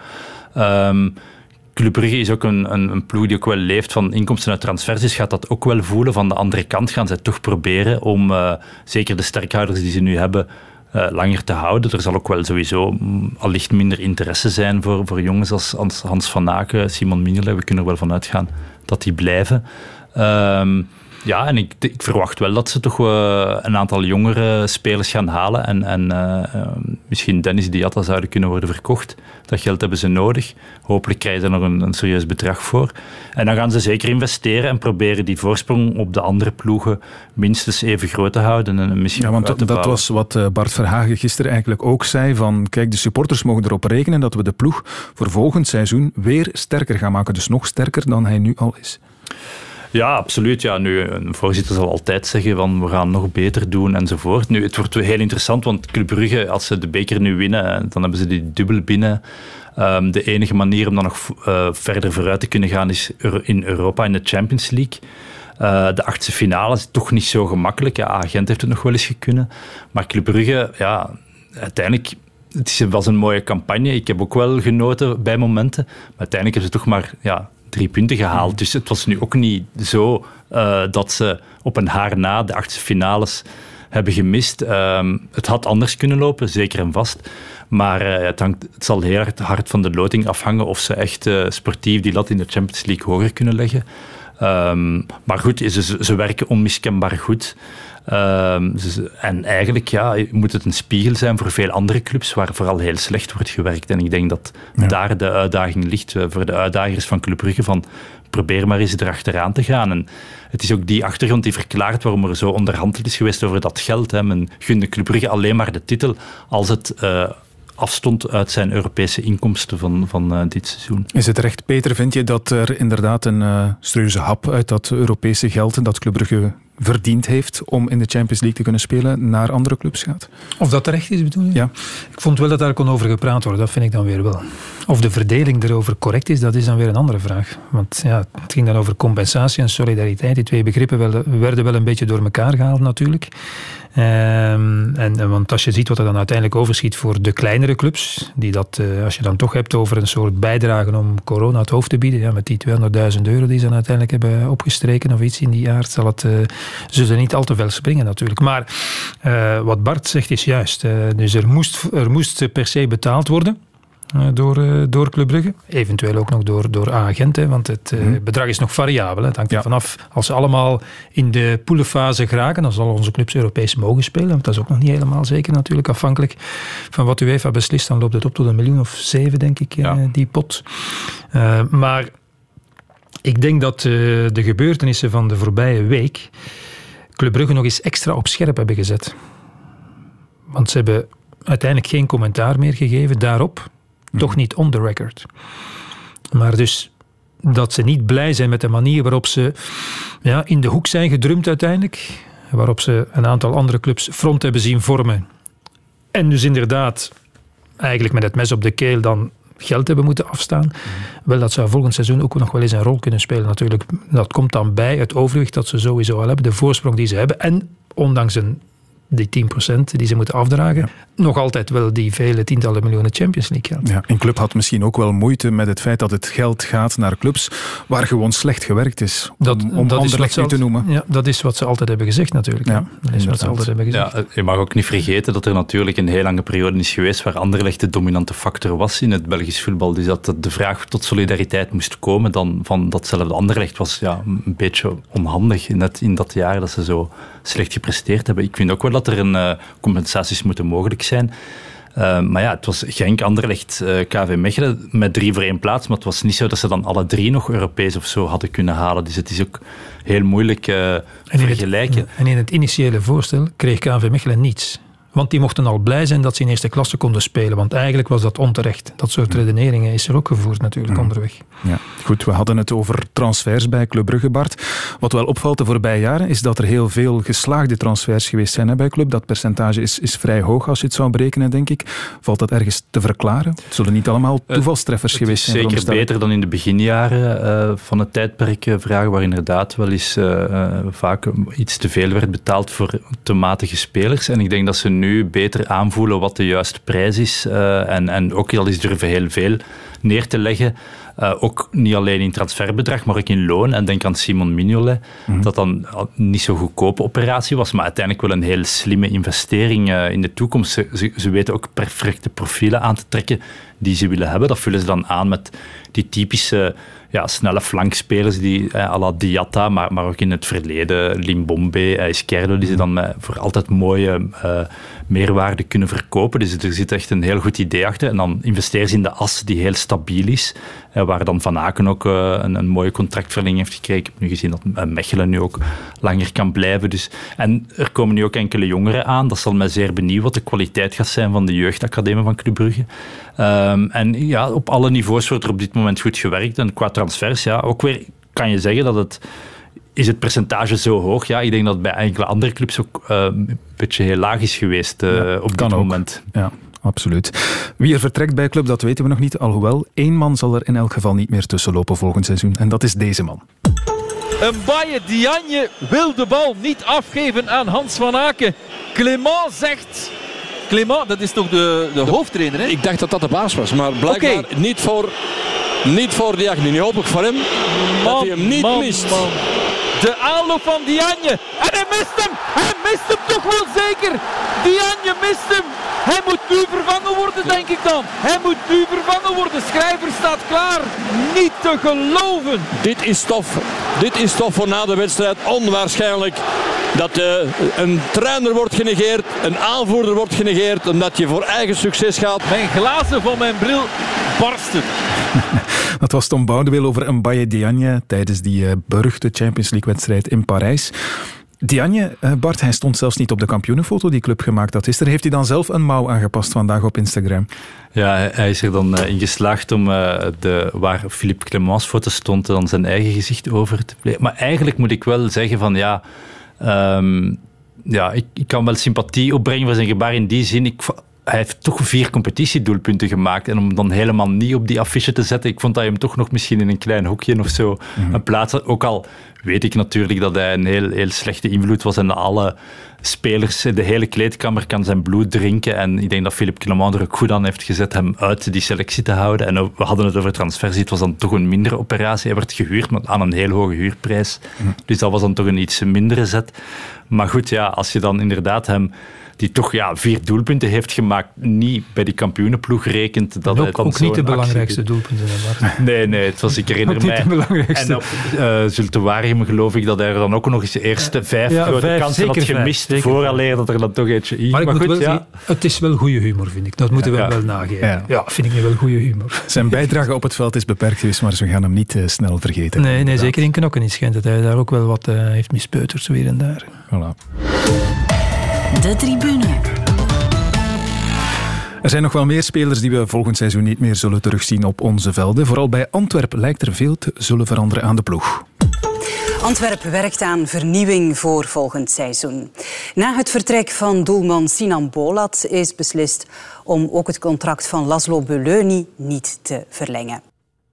Club Brugge is ook een ploeg die ook wel leeft van inkomsten uit transfers, dus gaat dat ook wel voelen. Van de andere kant gaan zij toch proberen om, zeker de sterkhouders die ze nu hebben, langer te houden. Er zal ook wel sowieso allicht minder interesse zijn voor jongens als Hans van Aken, Simon Mignolet. We kunnen er wel van uitgaan dat die blijven. En ik verwacht wel dat ze toch een aantal jongere spelers gaan halen en misschien Dennis Diatta zouden kunnen worden verkocht. Dat geld hebben ze nodig. Hopelijk krijgen ze er nog een serieus bedrag voor. En dan gaan ze zeker investeren en proberen die voorsprong op de andere ploegen minstens even groot te houden. En misschien want dat was wat Bart Verhagen gisteren eigenlijk ook zei. Van, kijk, de supporters mogen erop rekenen dat we de ploeg voor volgend seizoen weer sterker gaan maken. Dus nog sterker dan hij nu al is. Ja, absoluut. Ja, nu, een voorzitter zal altijd zeggen van we gaan nog beter doen enzovoort. Nu, het wordt heel interessant, want Club Brugge, als ze de beker nu winnen, dan hebben ze die dubbel binnen. De enige manier om dan nog verder vooruit te kunnen gaan is in Europa, in de Champions League. De achtste finale is toch niet zo gemakkelijk. Ja, Gent heeft het nog wel eens gekunnen. Maar Club Brugge, ja, uiteindelijk... Het was een mooie campagne. Ik heb ook wel genoten bij momenten. Maar uiteindelijk hebben ze toch maar 3 punten gehaald. Dus het was nu ook niet zo dat ze op een haar na de achtste finales hebben gemist. Het had anders kunnen lopen, zeker en vast. Maar het zal heel hard van de loting afhangen of ze echt sportief die lat in de Champions League hoger kunnen leggen. Maar goed, ze werken onmiskenbaar goed. En eigenlijk moet het een spiegel zijn voor veel andere clubs waar vooral heel slecht wordt gewerkt. En ik denk dat daar de uitdaging ligt voor de uitdagers van Club Brugge van probeer maar eens erachteraan te gaan. En het is ook die achtergrond die verklaart waarom er zo onderhandeld is geweest over dat geld. Hè. Men gunde Club Brugge alleen maar de titel als het afstond uit zijn Europese inkomsten van dit seizoen. Is het recht, Peter, vind je dat er inderdaad een serieuze hap uit dat Europese geld dat Club Brugge verdiend heeft om in de Champions League te kunnen spelen naar andere clubs gaat? Of dat terecht is, bedoel je? Ja. Ik vond wel dat daar kon over gepraat worden, dat vind ik dan weer wel. Of de verdeling erover correct is, dat is dan weer een andere vraag. Want het ging dan over compensatie en solidariteit. Die twee begrippen werden wel een beetje door elkaar gehaald natuurlijk. Want als je ziet wat er dan uiteindelijk overschiet voor de kleinere clubs, die dat, als je dan toch hebt over een soort bijdrage om corona het hoofd te bieden, met die €200.000 die ze dan uiteindelijk hebben opgestreken of iets in die aard, zullen ze niet al te veel springen natuurlijk. Maar wat Bart zegt is juist. Dus er moest per se betaald worden. door Club Brugge. Eventueel ook nog door agent, want het bedrag is nog variabel. Het hangt er vanaf. Als ze allemaal in de poelenfase geraken, dan zal onze clubs Europees mogen spelen. Want dat is ook nog niet helemaal zeker natuurlijk. Afhankelijk van wat UEFA beslist, dan loopt het op tot 1 miljoen of 7, denk ik, die pot. Maar ik denk dat de gebeurtenissen van de voorbije week Club Brugge nog eens extra op scherp hebben gezet. Want ze hebben uiteindelijk geen commentaar meer gegeven daarop. Toch niet on the record. Maar dus dat ze niet blij zijn met de manier waarop ze in de hoek zijn gedrumd uiteindelijk. Waarop ze een aantal andere clubs front hebben zien vormen. En dus inderdaad eigenlijk met het mes op de keel dan geld hebben moeten afstaan. Wel, dat zou volgend seizoen ook nog wel eens een rol kunnen spelen natuurlijk. Dat komt dan bij het overwicht dat ze sowieso al hebben. De voorsprong die ze hebben. En ondanks die 10% die ze moeten afdragen, nog altijd wel die vele tientallen miljoenen Champions League geld. Ja, een club had misschien ook wel moeite met het feit dat het geld gaat naar clubs waar gewoon slecht gewerkt is. Om Anderlecht niet te noemen. Ja, dat is wat ze altijd hebben gezegd natuurlijk. Ja, dat is wat ze altijd hebben gezegd. Ja, je mag ook niet vergeten dat er natuurlijk een heel lange periode is geweest waar Anderlecht de dominante factor was in het Belgisch voetbal. Dus dat de vraag tot solidariteit moest komen dan van datzelfde Anderlecht was een beetje onhandig net in dat jaar dat ze zo slecht gepresteerd hebben. Ik vind ook wel dat er compensaties moeten mogelijk zijn. Maar het was Genk, Anderlecht, KV Mechelen met 3 voor 1 plaats. Maar het was niet zo dat ze dan alle 3 nog Europees of zo hadden kunnen halen. Dus het is ook heel moeilijk vergelijken. En in het initiële voorstel kreeg KV Mechelen niets. Want die mochten al blij zijn dat ze in eerste klasse konden spelen. Want eigenlijk was dat onterecht. Dat soort redeneringen is er ook gevoerd natuurlijk onderweg. Ja, goed, we hadden het over transfers bij Club Brugge, Bart. Wat wel opvalt de voorbije jaren is dat er heel veel geslaagde transfers geweest zijn bij Club. Dat percentage is vrij hoog als je het zou berekenen, denk ik. Valt dat ergens te verklaren? Het zullen niet allemaal toevalstreffers geweest zijn? Zeker beter dan in de beginjaren van het tijdperk vragen, waar inderdaad wel eens vaak iets te veel werd betaald voor te matige spelers. En ik denk dat ze nu beter aanvoelen wat de juiste prijs is en ook al eens durven heel veel neer te leggen. Ook niet alleen in transferbedrag, maar ook in loon. En denk aan Simon Mignolet, dat dan niet zo'n goedkope operatie was, maar uiteindelijk wel een heel slimme investering in de toekomst. Ze weten ook perfecte profielen aan te trekken die ze willen hebben. Dat vullen ze dan aan met die typische snelle flankspelers die à la Diatta, maar ook in het verleden Limbombe, Izquierdo, die ze dan voor altijd mooie meerwaarde kunnen verkopen. Dus er zit echt een heel goed idee achter. En dan investeren ze in de as die heel stabiel is, waar dan Van Aken ook een mooie contractverlenging heeft gekregen. Ik heb nu gezien dat Mechelen nu ook langer kan blijven. Dus. En er komen nu ook enkele jongeren aan. Dat zal mij zeer benieuwen wat de kwaliteit gaat zijn van de jeugdacademie van Club Brugge. En op alle niveaus wordt er op dit moment goed gewerkt. En qua transfers, ook weer kan je zeggen dat het... Is het percentage zo hoog? Ja, ik denk dat het bij enkele andere clubs ook een beetje heel laag is geweest op dit moment. Ja, absoluut. Wie er vertrekt bij Club, dat weten we nog niet. Alhoewel, 1 man zal er in elk geval niet meer tussen lopen volgend seizoen. En dat is deze man. Mbaye Diagne wil de bal niet afgeven aan Hans van Aken. Clément zegt... Clément, dat is toch de hoofdtrainer, hè? Ik dacht dat dat de baas was, maar blijkbaar niet voor Diagne. Nu hoop ik voor hem dat hij hem niet mist. De aanloop van Diagne. En hij mist hem! Hij mist hem toch wel zeker! Diagne mist hem! Hij moet nu vervangen worden, denk ik dan. Hij moet nu vervangen worden. Schrijver staat klaar. Niet te geloven. Dit is tof voor na de wedstrijd. Onwaarschijnlijk dat een trainer wordt genegeerd, een aanvoerder wordt genegeerd, omdat je voor eigen succes gaat. Mijn glazen van mijn bril barsten. Dat was Tom Boudewil over Mbaye Diagne tijdens die beruchte Champions League-wedstrijd in Parijs. Diagne, Bart, hij stond zelfs niet op de kampioenenfoto die Club gemaakt had. Heeft hij dan zelf een mouw aangepast vandaag op Instagram? Ja, hij is er dan in geslaagd om waar Philippe Clémence foto stond, dan zijn eigen gezicht over te plegen. Maar eigenlijk moet ik wel zeggen van ik kan wel sympathie opbrengen voor zijn gebaar in die zin. Hij heeft toch 4 competitiedoelpunten gemaakt. En om dan helemaal niet op die affiche te zetten, ik vond dat hij hem toch nog misschien in een klein hoekje of zo een plaats had. Ook al weet ik natuurlijk dat hij een heel, heel slechte invloed was en alle spelers, de hele kleedkamer kan zijn bloed drinken. En ik denk dat Philippe Clément er ook goed aan heeft gezet hem uit die selectie te houden. En we hadden het over transfers. Het was dan toch een mindere operatie. Hij werd gehuurd maar aan een heel hoge huurprijs. Dus dat was dan toch een iets mindere zet. Maar goed, als je dan inderdaad hem die toch 4 doelpunten heeft gemaakt, niet bij die kampioenenploeg rekent. Dat ook, ook niet de belangrijkste doelpunten. Nee, het was, ik herinner mij. En op Zulte Waregem geloof ik dat hij er dan ook nog eens de eerste 5 grote kansen had gemist, vooraleer dat er dan toch eentje in. Maar goed, het is wel goede humor, vind ik. Dat moeten we wel nageven. Ja, vind ik nu wel goede humor. Zijn bijdrage op het veld is beperkt geweest, maar ze gaan hem niet snel vergeten. Nee, zeker in knokken is schijnt dat hij daar ook wel wat heeft mispeuterd, zo hier en daar. Voilà. De tribune. Er zijn nog wel meer spelers die we volgend seizoen niet meer zullen terugzien op onze velden. Vooral bij Antwerpen lijkt er veel te zullen veranderen aan de ploeg. Antwerpen werkt aan vernieuwing voor volgend seizoen. Na het vertrek van doelman Sinan Bolat is beslist om ook het contract van Laszlo Bölöni niet te verlengen.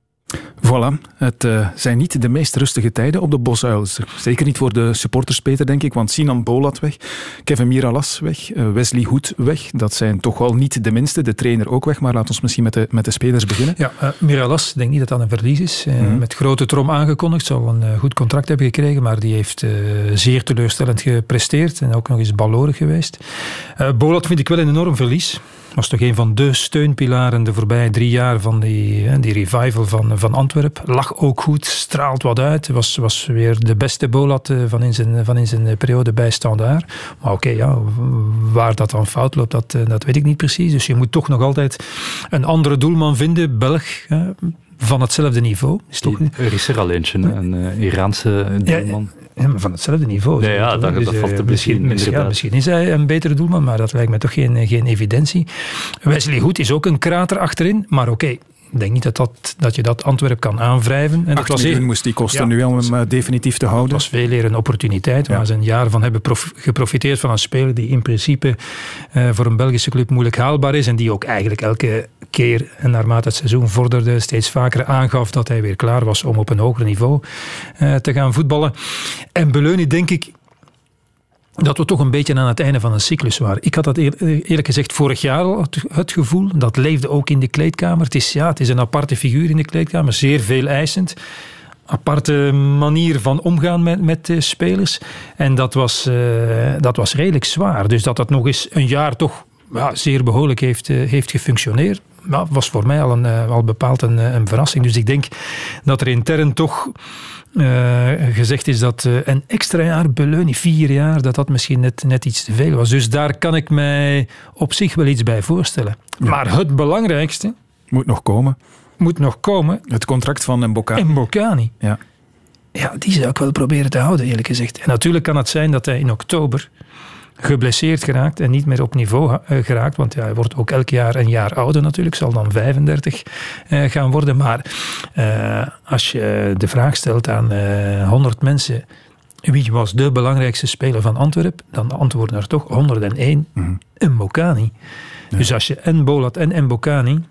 Voilà, het zijn niet de meest rustige tijden op de Bosuils. Zeker niet voor de supporters, Peter, denk ik, want Sinan Bolat weg, Kevin Miralas weg, Wesley Hoed weg. Dat zijn toch wel niet de minste, de trainer ook weg, maar laten we misschien met de spelers beginnen. Ja, Miralas, ik denk niet dat dat een verlies is. Met grote trom aangekondigd, zou een goed contract hebben gekregen, maar die heeft zeer teleurstellend gepresteerd en ook nog eens ballorig geweest. Bolat vind ik wel een enorm verlies. Was toch een van de steunpilaren de voorbije 3 jaar van die revival van Antwerpen. Lag ook goed, straalt wat uit. Was weer de beste Bolat van in zijn periode bij Standaard. Maar oké, waar dat dan fout loopt, dat weet ik niet precies. Dus je moet toch nog altijd een andere doelman vinden, Belg, van hetzelfde niveau. Er is er al eentje, een Iraanse doelman. Ja, maar van hetzelfde niveau. Nee, dat valt te bezien. Misschien is hij een betere doelman, maar dat lijkt me toch geen evidentie. Wesley Hoed is ook een krater achterin, maar oké. Ik denk niet dat je dat Antwerp kan aanwrijven. En 8 miljoen moest die kosten nu om hem definitief te houden. Het was veel eer een opportuniteit, waar ze een jaar van hebben geprofiteerd van een speler die in principe voor een Belgische club moeilijk haalbaar is en die ook eigenlijk elke keer, en naarmate het seizoen vorderde, steeds vaker aangaf dat hij weer klaar was om op een hoger niveau te gaan voetballen. En Bölöni, denk ik, dat we toch een beetje aan het einde van een cyclus waren. Ik had dat eerlijk gezegd vorig jaar al het gevoel. Dat leefde ook in de kleedkamer. Het is een aparte figuur in de kleedkamer. Zeer veel eisend. Aparte manier van omgaan met spelers. En dat was redelijk zwaar. Dus dat nog eens een jaar toch zeer behoorlijk heeft gefunctioneerd. Was voor mij al bepaald een verrassing. Dus ik denk dat er intern toch gezegd is dat een extra jaar, Bölöni 4 jaar, dat misschien net iets te veel was. Dus daar kan ik mij op zich wel iets bij voorstellen. Ja. Maar het belangrijkste moet nog komen. Het contract van Mbokani. Ja, die zou ik wel proberen te houden, eerlijk gezegd. En natuurlijk kan het zijn dat hij in oktober geblesseerd geraakt en niet meer op niveau geraakt, want hij wordt ook elk jaar een jaar ouder natuurlijk, zal dan 35 gaan worden. Maar als je de vraag stelt aan 100 mensen, wie was de belangrijkste speler van Antwerpen, dan antwoorden er toch 101 Mbokani. Ja. Dus als je en Bolat en Mbokani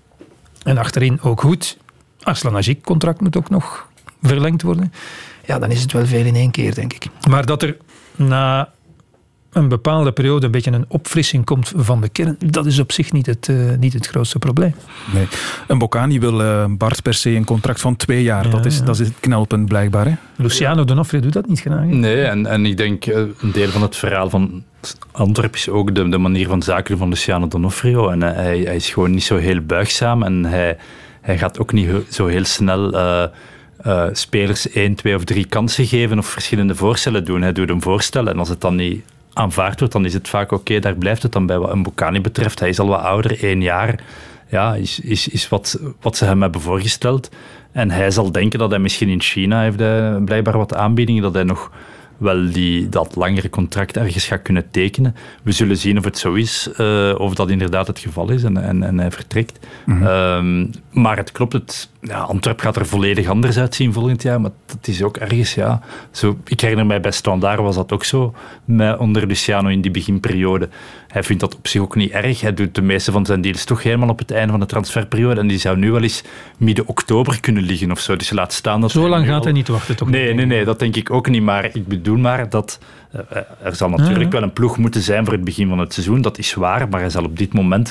en achterin ook goed, Arslan Ajik contract moet ook nog verlengd worden, ja, dan is het wel veel in één keer, denk ik. Maar dat er na een bepaalde periode een beetje een opfrissing komt van de kern, dat is op zich niet het grootste probleem. Nee. Mbokani wil Bart per se een contract van 2 jaar. Ja, dat is het knelpunt blijkbaar. Hè? Luciano D'Onofrio doet dat niet graag. Nee, en ik denk een deel van het verhaal van Antwerpen is ook de manier van zaken van Luciano D'Onofrio. En hij is gewoon niet zo heel buigzaam en hij gaat ook niet zo heel snel spelers 1, 2 of 3 kansen geven of verschillende voorstellen doen. Hij doet een voorstel en als het dan niet aanvaard wordt, dan is het vaak oké, daar blijft het dan bij wat Mbokani betreft. Hij is al wat ouder, 1 jaar. Ja, is wat ze hem hebben voorgesteld. En hij zal denken dat hij misschien in China heeft blijkbaar wat aanbiedingen, dat hij nog wel dat langere contract ergens gaat kunnen tekenen. We zullen zien of het zo is, of dat inderdaad het geval is en hij vertrekt. Maar het klopt, Antwerpen gaat er volledig anders uitzien volgend jaar, maar dat is ook ergens, zo, ik herinner mij bij Standaard was dat ook zo, onder Luciano in die beginperiode. Hij vindt dat op zich ook niet erg. Hij doet de meeste van zijn deals toch helemaal op het einde van de transferperiode en die zou nu wel eens midden oktober kunnen liggen of zo. Dus je laat staan dat zo lang gaat hij niet wachten, toch? Nee, dat denk ik ook niet, maar ik bedoel maar dat er zal natuurlijk wel een ploeg moeten zijn voor het begin van het seizoen, dat is waar, maar hij zal op dit moment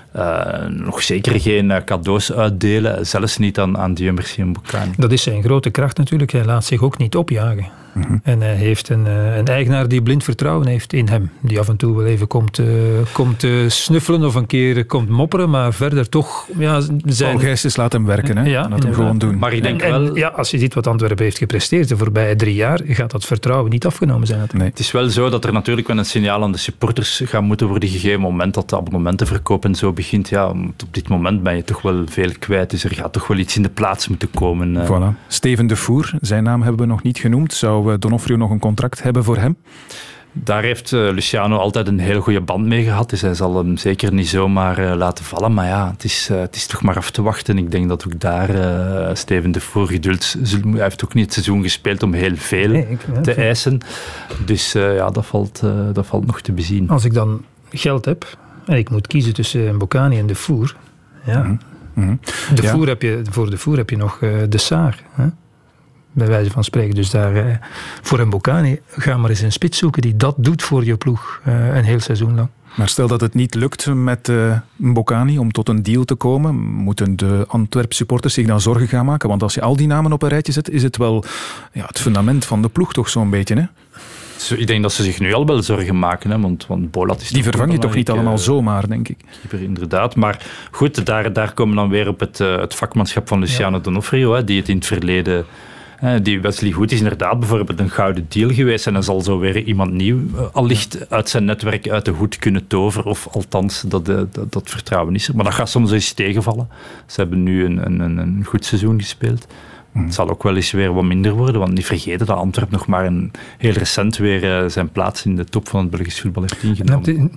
nog zeker geen cadeaus uitdelen, zelfs niet aan Dieu-Merci en Mbokani. Dat is zijn grote kracht natuurlijk. Hij laat zich ook niet opjagen. Mm-hmm. En hij heeft een eigenaar die blind vertrouwen heeft in hem. Die af en toe wel even komt snuffelen of een keer komt mopperen, maar verder toch... Paul Gijsens laat hem werken, hè? Laat hem gewoon doen. Maar ik denk wel... als je ziet wat Antwerpen heeft gepresteerd de voorbije 3 jaar, gaat dat vertrouwen niet afgenomen zijn. Nee. Het is wel zo dat er natuurlijk wel een signaal aan de supporters gaat moeten worden gegeven op het moment dat de abonnementenverkoop en zo begint. Ja, op dit moment ben je toch wel veel kwijt, dus er gaat toch wel iets in de plaats moeten komen. Voilà. Steven de Voer, zijn naam hebben we nog niet genoemd. Zou D'Onofrio nog een contract hebben voor hem? Daar heeft Luciano altijd een heel goede band mee gehad, dus hij zal hem zeker niet zomaar laten vallen. Maar ja, het is toch maar af te wachten. Ik denk dat ook daar Steven de Voer geduld... Hij heeft ook niet het seizoen gespeeld om heel veel te eisen. Dus dat valt nog te bezien. Als ik dan geld heb en ik moet kiezen tussen Mbokani en de Voer... Ja. Mm-hmm. Voor de Voer heb je nog de Saar, hè? Bij wijze van spreken. Dus daar voor Mbokani, ga maar eens een spits zoeken die dat doet voor je ploeg een heel seizoen lang. Maar stel dat het niet lukt met Mbokani om tot een deal te komen, moeten de Antwerp supporters zich dan zorgen gaan maken? Want als je al die namen op een rijtje zet, is het wel het fundament van de ploeg toch zo'n beetje, hè? Ik denk dat ze zich nu al wel zorgen maken, hè, want Bolat is... Die vervang je toch niet allemaal zomaar, denk ik? Keeper, inderdaad. Maar goed, daar komen we dan weer op het vakmanschap van Luciano D'Onofrio, hè, die het in het verleden... Die Wesley Goed is inderdaad bijvoorbeeld een gouden deal geweest en dan zal zo weer iemand nieuw allicht uit zijn netwerk uit de hoed kunnen toveren, of althans, dat vertrouwen is er. Maar dat gaat soms eens tegenvallen. Ze hebben nu een goed seizoen gespeeld. Het zal ook wel eens weer wat minder worden, want niet vergeten dat Antwerpen nog maar heel recent weer zijn plaats in de top van het Belgisch voetbal heeft ingenomen.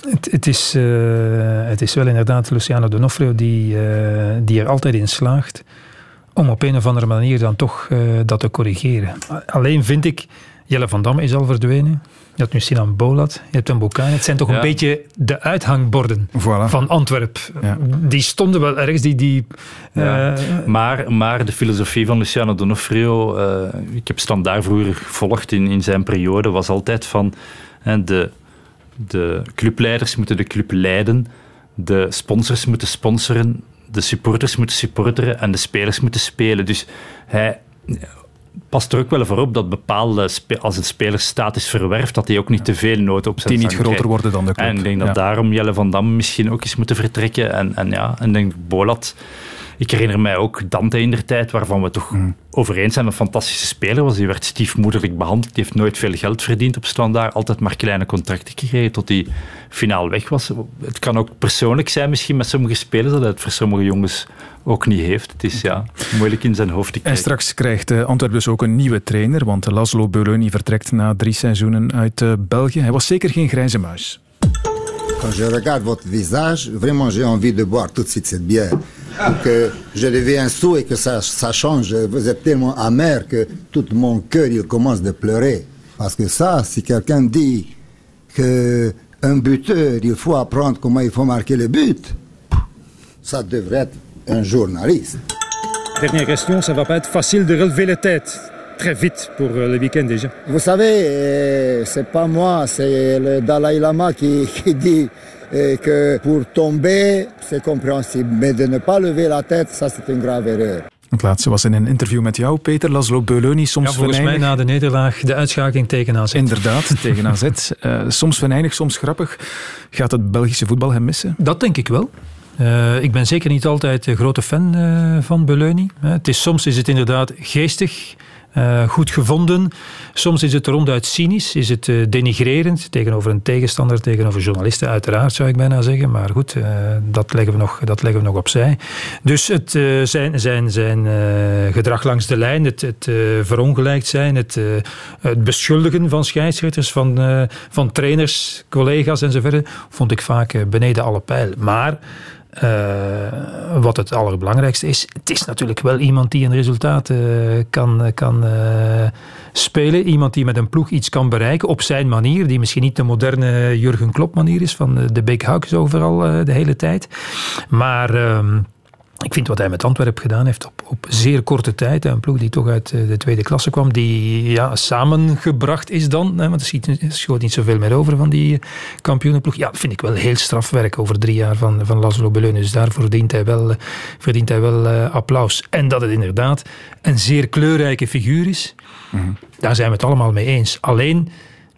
Het is wel inderdaad Luciano D'Onofrio die er altijd in slaagt om op een of andere manier dan toch dat te corrigeren. Alleen vind ik, Jelle van Damme is al verdwenen. Je hebt nu Sinan Bolat, je hebt een Mbokani. Het zijn toch een beetje de uithangborden van Antwerpen. Ja. Die stonden wel ergens. Maar de filosofie van Luciano D'Onofrio, ik heb Standaard vroeger gevolgd in zijn periode, was altijd van de clubleiders moeten de club leiden, de sponsors moeten sponsoren, de supporters moeten supporteren en de spelers moeten spelen. Dus hij past er ook wel voor op dat bepaalde, als een speler statisch verwerft, dat hij ook niet te veel nood op zijn die niet groter worden dan de club. En ik denk dat daarom Jelle van Damme misschien ook eens moeten vertrekken. En denk Bolat. Ik herinner mij ook Dante indertijd, waarvan we toch over eens zijn, een fantastische speler was. Die werd stiefmoederlijk behandeld. Die heeft nooit veel geld verdiend op Standaard. Altijd maar kleine contracten gekregen tot hij finaal weg was. Het kan ook persoonlijk zijn misschien met sommige spelers, dat hij het voor sommige jongens ook niet heeft. Het is moeilijk in zijn hoofd te krijgen. En straks krijgt Antwerpen dus ook een nieuwe trainer, want Laszlo Bölöni vertrekt na 3 seizoenen uit België. Hij was zeker geen grijze muis. Quand je regarde votre visage, vraiment j'ai envie de boire tout de suite cette bière. Pour que je devienne saoul et que ça change. Vous êtes tellement amer que tout mon cœur il commence de pleurer. Parce que ça, si quelqu'un dit qu'un buteur, il faut apprendre comment il faut marquer le but, ça devrait être un journaliste. Dernière question, ça va pas être facile de relever la tête. Très vite pour le week-end déjà. Vous savez, c'est pas moi, c'est le Dalai Lama qui dit que pour tomber, c'est compréhensible. Mais de ne pas lever la tête, ça c'est une grave erreur. Het laatste was in een interview met jou, Peter. Laszlo Bölöni, soms volgens mij na de nederlaag de uitschakeling tegen AZ. Inderdaad, tegen AZ. Soms venijnig, soms grappig. Gaat het Belgische voetbal hem missen? Dat denk ik wel. Ik ben zeker niet altijd een grote fan van Bölöni. Soms is het inderdaad geestig, goed gevonden. Soms is het ronduit cynisch, is het denigrerend tegenover een tegenstander, tegenover journalisten uiteraard zou ik bijna zeggen. Maar goed, dat leggen we nog opzij. Dus zijn gedrag langs de lijn, het verongelijkt zijn, het beschuldigen van scheidsrechters, van trainers, collega's enzovoort, vond ik vaak beneden alle pijl. Maar wat het allerbelangrijkste is, het is natuurlijk wel iemand die een resultaat kan spelen. Iemand die met een ploeg iets kan bereiken op zijn manier, die misschien niet de moderne Jurgen Klopp manier is van de big hugs overal de hele tijd. Maar Ik vind wat hij met Antwerpen gedaan heeft op zeer korte tijd. Een ploeg die toch uit de tweede klasse kwam. Die samengebracht is dan. Want er schoot niet zoveel meer over van die kampioenenploeg. Ja, dat vind ik wel heel strafwerk over 3 jaar van Laszlo Beleu. Dus daar verdient hij wel applaus. En dat het inderdaad een zeer kleurrijke figuur is. Mm-hmm. Daar zijn we het allemaal mee eens. Alleen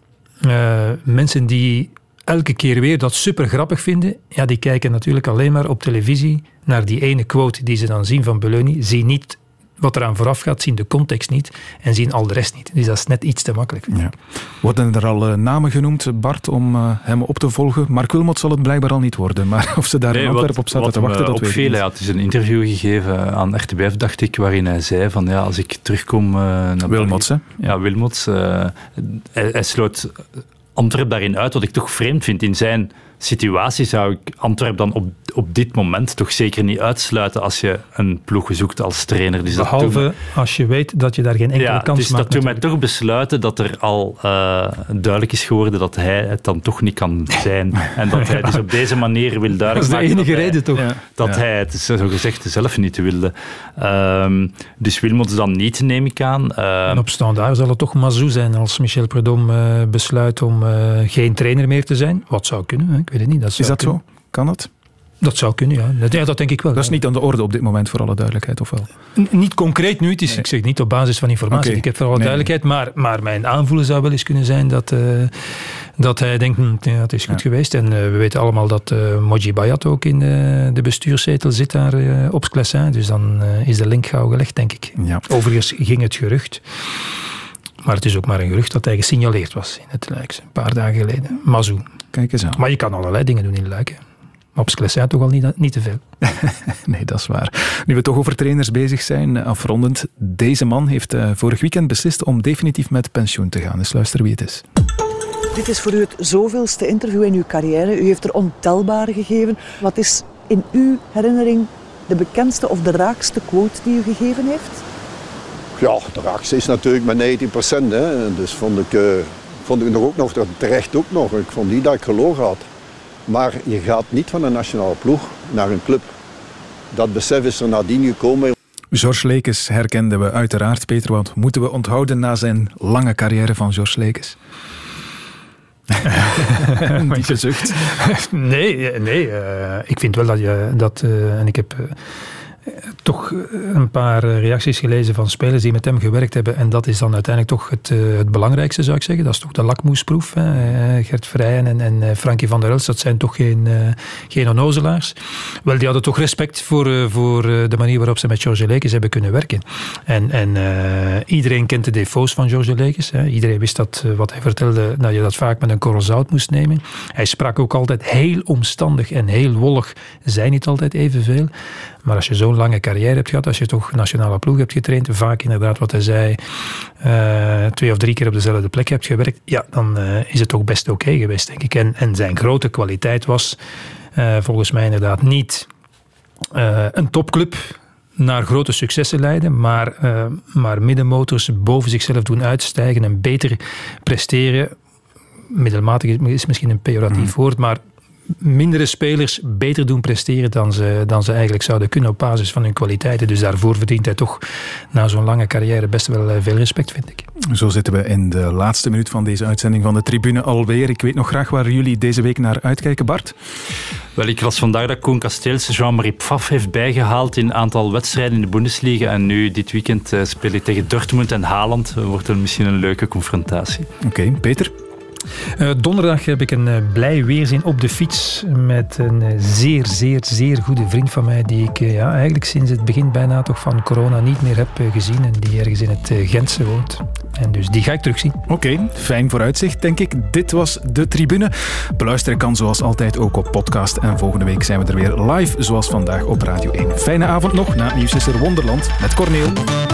mensen die elke keer weer dat super grappig vinden, ja, die kijken natuurlijk alleen maar op televisie naar die ene quote die ze dan zien van Beleu, zien niet wat eraan vooraf gaat, zien de context niet en zien al de rest niet. Dus dat is net iets te makkelijk. Ja. Worden er al namen genoemd, Bart, om hem op te volgen? Mark Wilmot zal het blijkbaar al niet worden, maar of ze daar in Antwerpen op zaten te wachten, dat weet ik niet. Hij had dus een interview gegeven aan RTBF, dacht ik, waarin hij zei van ja, als ik terugkom naar Wilmots, hè? Ja, Wilmots. Hij sloot Antwerp daarin uit, wat ik toch vreemd vind. In zijn situatie zou ik Antwerp dan op dit moment toch zeker niet uitsluiten als je een ploeg zoekt als trainer. Dus behalve als je weet dat je daar geen enkele kans maakt. Dat doet mij toch besluiten dat er al duidelijk is geworden dat hij het dan toch niet kan zijn. En dat hij dus op deze manier wil duidelijk maken. Dat is de enige reden toch? Dat hij het zogezegd zelf niet wilde. Dus Wilmots dan niet, neem ik aan. En op Standaard zal het toch Mazou zijn als Michel Prudhomme besluit om geen trainer meer te zijn. Wat zou kunnen, hè? Ik weet het niet. Is dat zo? Kan dat? Dat zou kunnen, ja. Dat denk ik wel. Dat is niet aan de orde op dit moment, voor alle duidelijkheid, of wel? Niet concreet nu. Het is, ik zeg niet op basis van informatie. Okay. Ik heb voor alle duidelijkheid. Maar mijn aanvoelen zou wel eens kunnen zijn dat hij denkt, het is goed geweest. En we weten allemaal dat Moji Bayat ook in de bestuurszetel zit daar op Sclessin. Dus dan is de link gauw gelegd, denk ik. Ja. Overigens ging het gerucht. Maar het is ook maar een gerucht dat hij gesignaleerd was in het Luik. Een paar dagen geleden. Mazou. Kijk eens aan. Maar je kan allerlei dingen doen in Luik. Maar op Sclessin toch al niet te veel. Nee, dat is waar. Nu we toch over trainers bezig zijn, afrondend. Deze man heeft vorig weekend beslist om definitief met pensioen te gaan. Dus luister wie het is. Dit is voor u het zoveelste interview in uw carrière. U heeft er ontelbare gegeven. Wat is in uw herinnering de bekendste of de raakste quote die u gegeven heeft? Ja, de raakste is natuurlijk met 90%. Hè. Dus vond ik nog ook nog, terecht ook nog. Ik vond niet dat ik gelogen had. Maar je gaat niet van een nationale ploeg naar een club. Dat besef is er nadien gekomen. George Lekes herkenden we uiteraard, Peter. Want moeten we onthouden na zijn lange carrière van George Lekes? Die gezucht. Nee. Ik vind wel dat en ik heb toch een paar reacties gelezen van spelers die met hem gewerkt hebben. En dat is dan uiteindelijk toch het belangrijkste, zou ik zeggen. Dat is toch de lakmoesproef. Hè? Gert Vrijen en Frankie van der Elst, dat zijn toch geen onnozelaars. Wel, die hadden toch respect voor de manier waarop ze met George Lekes hebben kunnen werken. En iedereen kent de defaults van George Lekes. Hè? Iedereen wist dat, wat hij vertelde, dat je dat vaak met een korrel zout moest nemen. Hij sprak ook altijd heel omstandig en heel wollig. Zei niet altijd evenveel. Maar als je zo'n lange carrière hebt gehad, als je toch nationale ploeg hebt getraind, vaak inderdaad wat hij zei, 2 of 3 keer op dezelfde plek hebt gewerkt, ja, dan is het toch best oké geweest, denk ik. En zijn grote kwaliteit was volgens mij inderdaad niet een topclub naar grote successen leiden, maar middenmotors boven zichzelf doen uitstijgen en beter presteren. Middelmatig is misschien een pejoratief woord, maar mindere spelers beter doen presteren dan ze eigenlijk zouden kunnen op basis van hun kwaliteiten. Dus daarvoor verdient hij toch na zo'n lange carrière best wel veel respect, vind ik. Zo zitten we in de laatste minuut van deze uitzending van de Tribune alweer. Ik weet nog graag waar jullie deze week naar uitkijken, Bart. Wel, ik las vandaag dat Koen Kasteels Jean-Marie Pfaff heeft bijgehaald in een aantal wedstrijden in de Bundesliga. En nu dit weekend speel hij tegen Dortmund en Haaland. Wordt er misschien een leuke confrontatie. Oké, Peter? Donderdag heb ik een blij weerzien op de fiets met een zeer, zeer, zeer goede vriend van mij die ik eigenlijk sinds het begin bijna toch van corona niet meer heb gezien en die ergens in het Gentse woont. En dus die ga ik terugzien. Oké, fijn vooruitzicht, denk ik. Dit was de Tribune. Beluisteren kan zoals altijd ook op podcast en volgende week zijn we er weer live zoals vandaag op Radio 1. Fijne avond nog. Na het nieuws is er Wonderland met Corneel.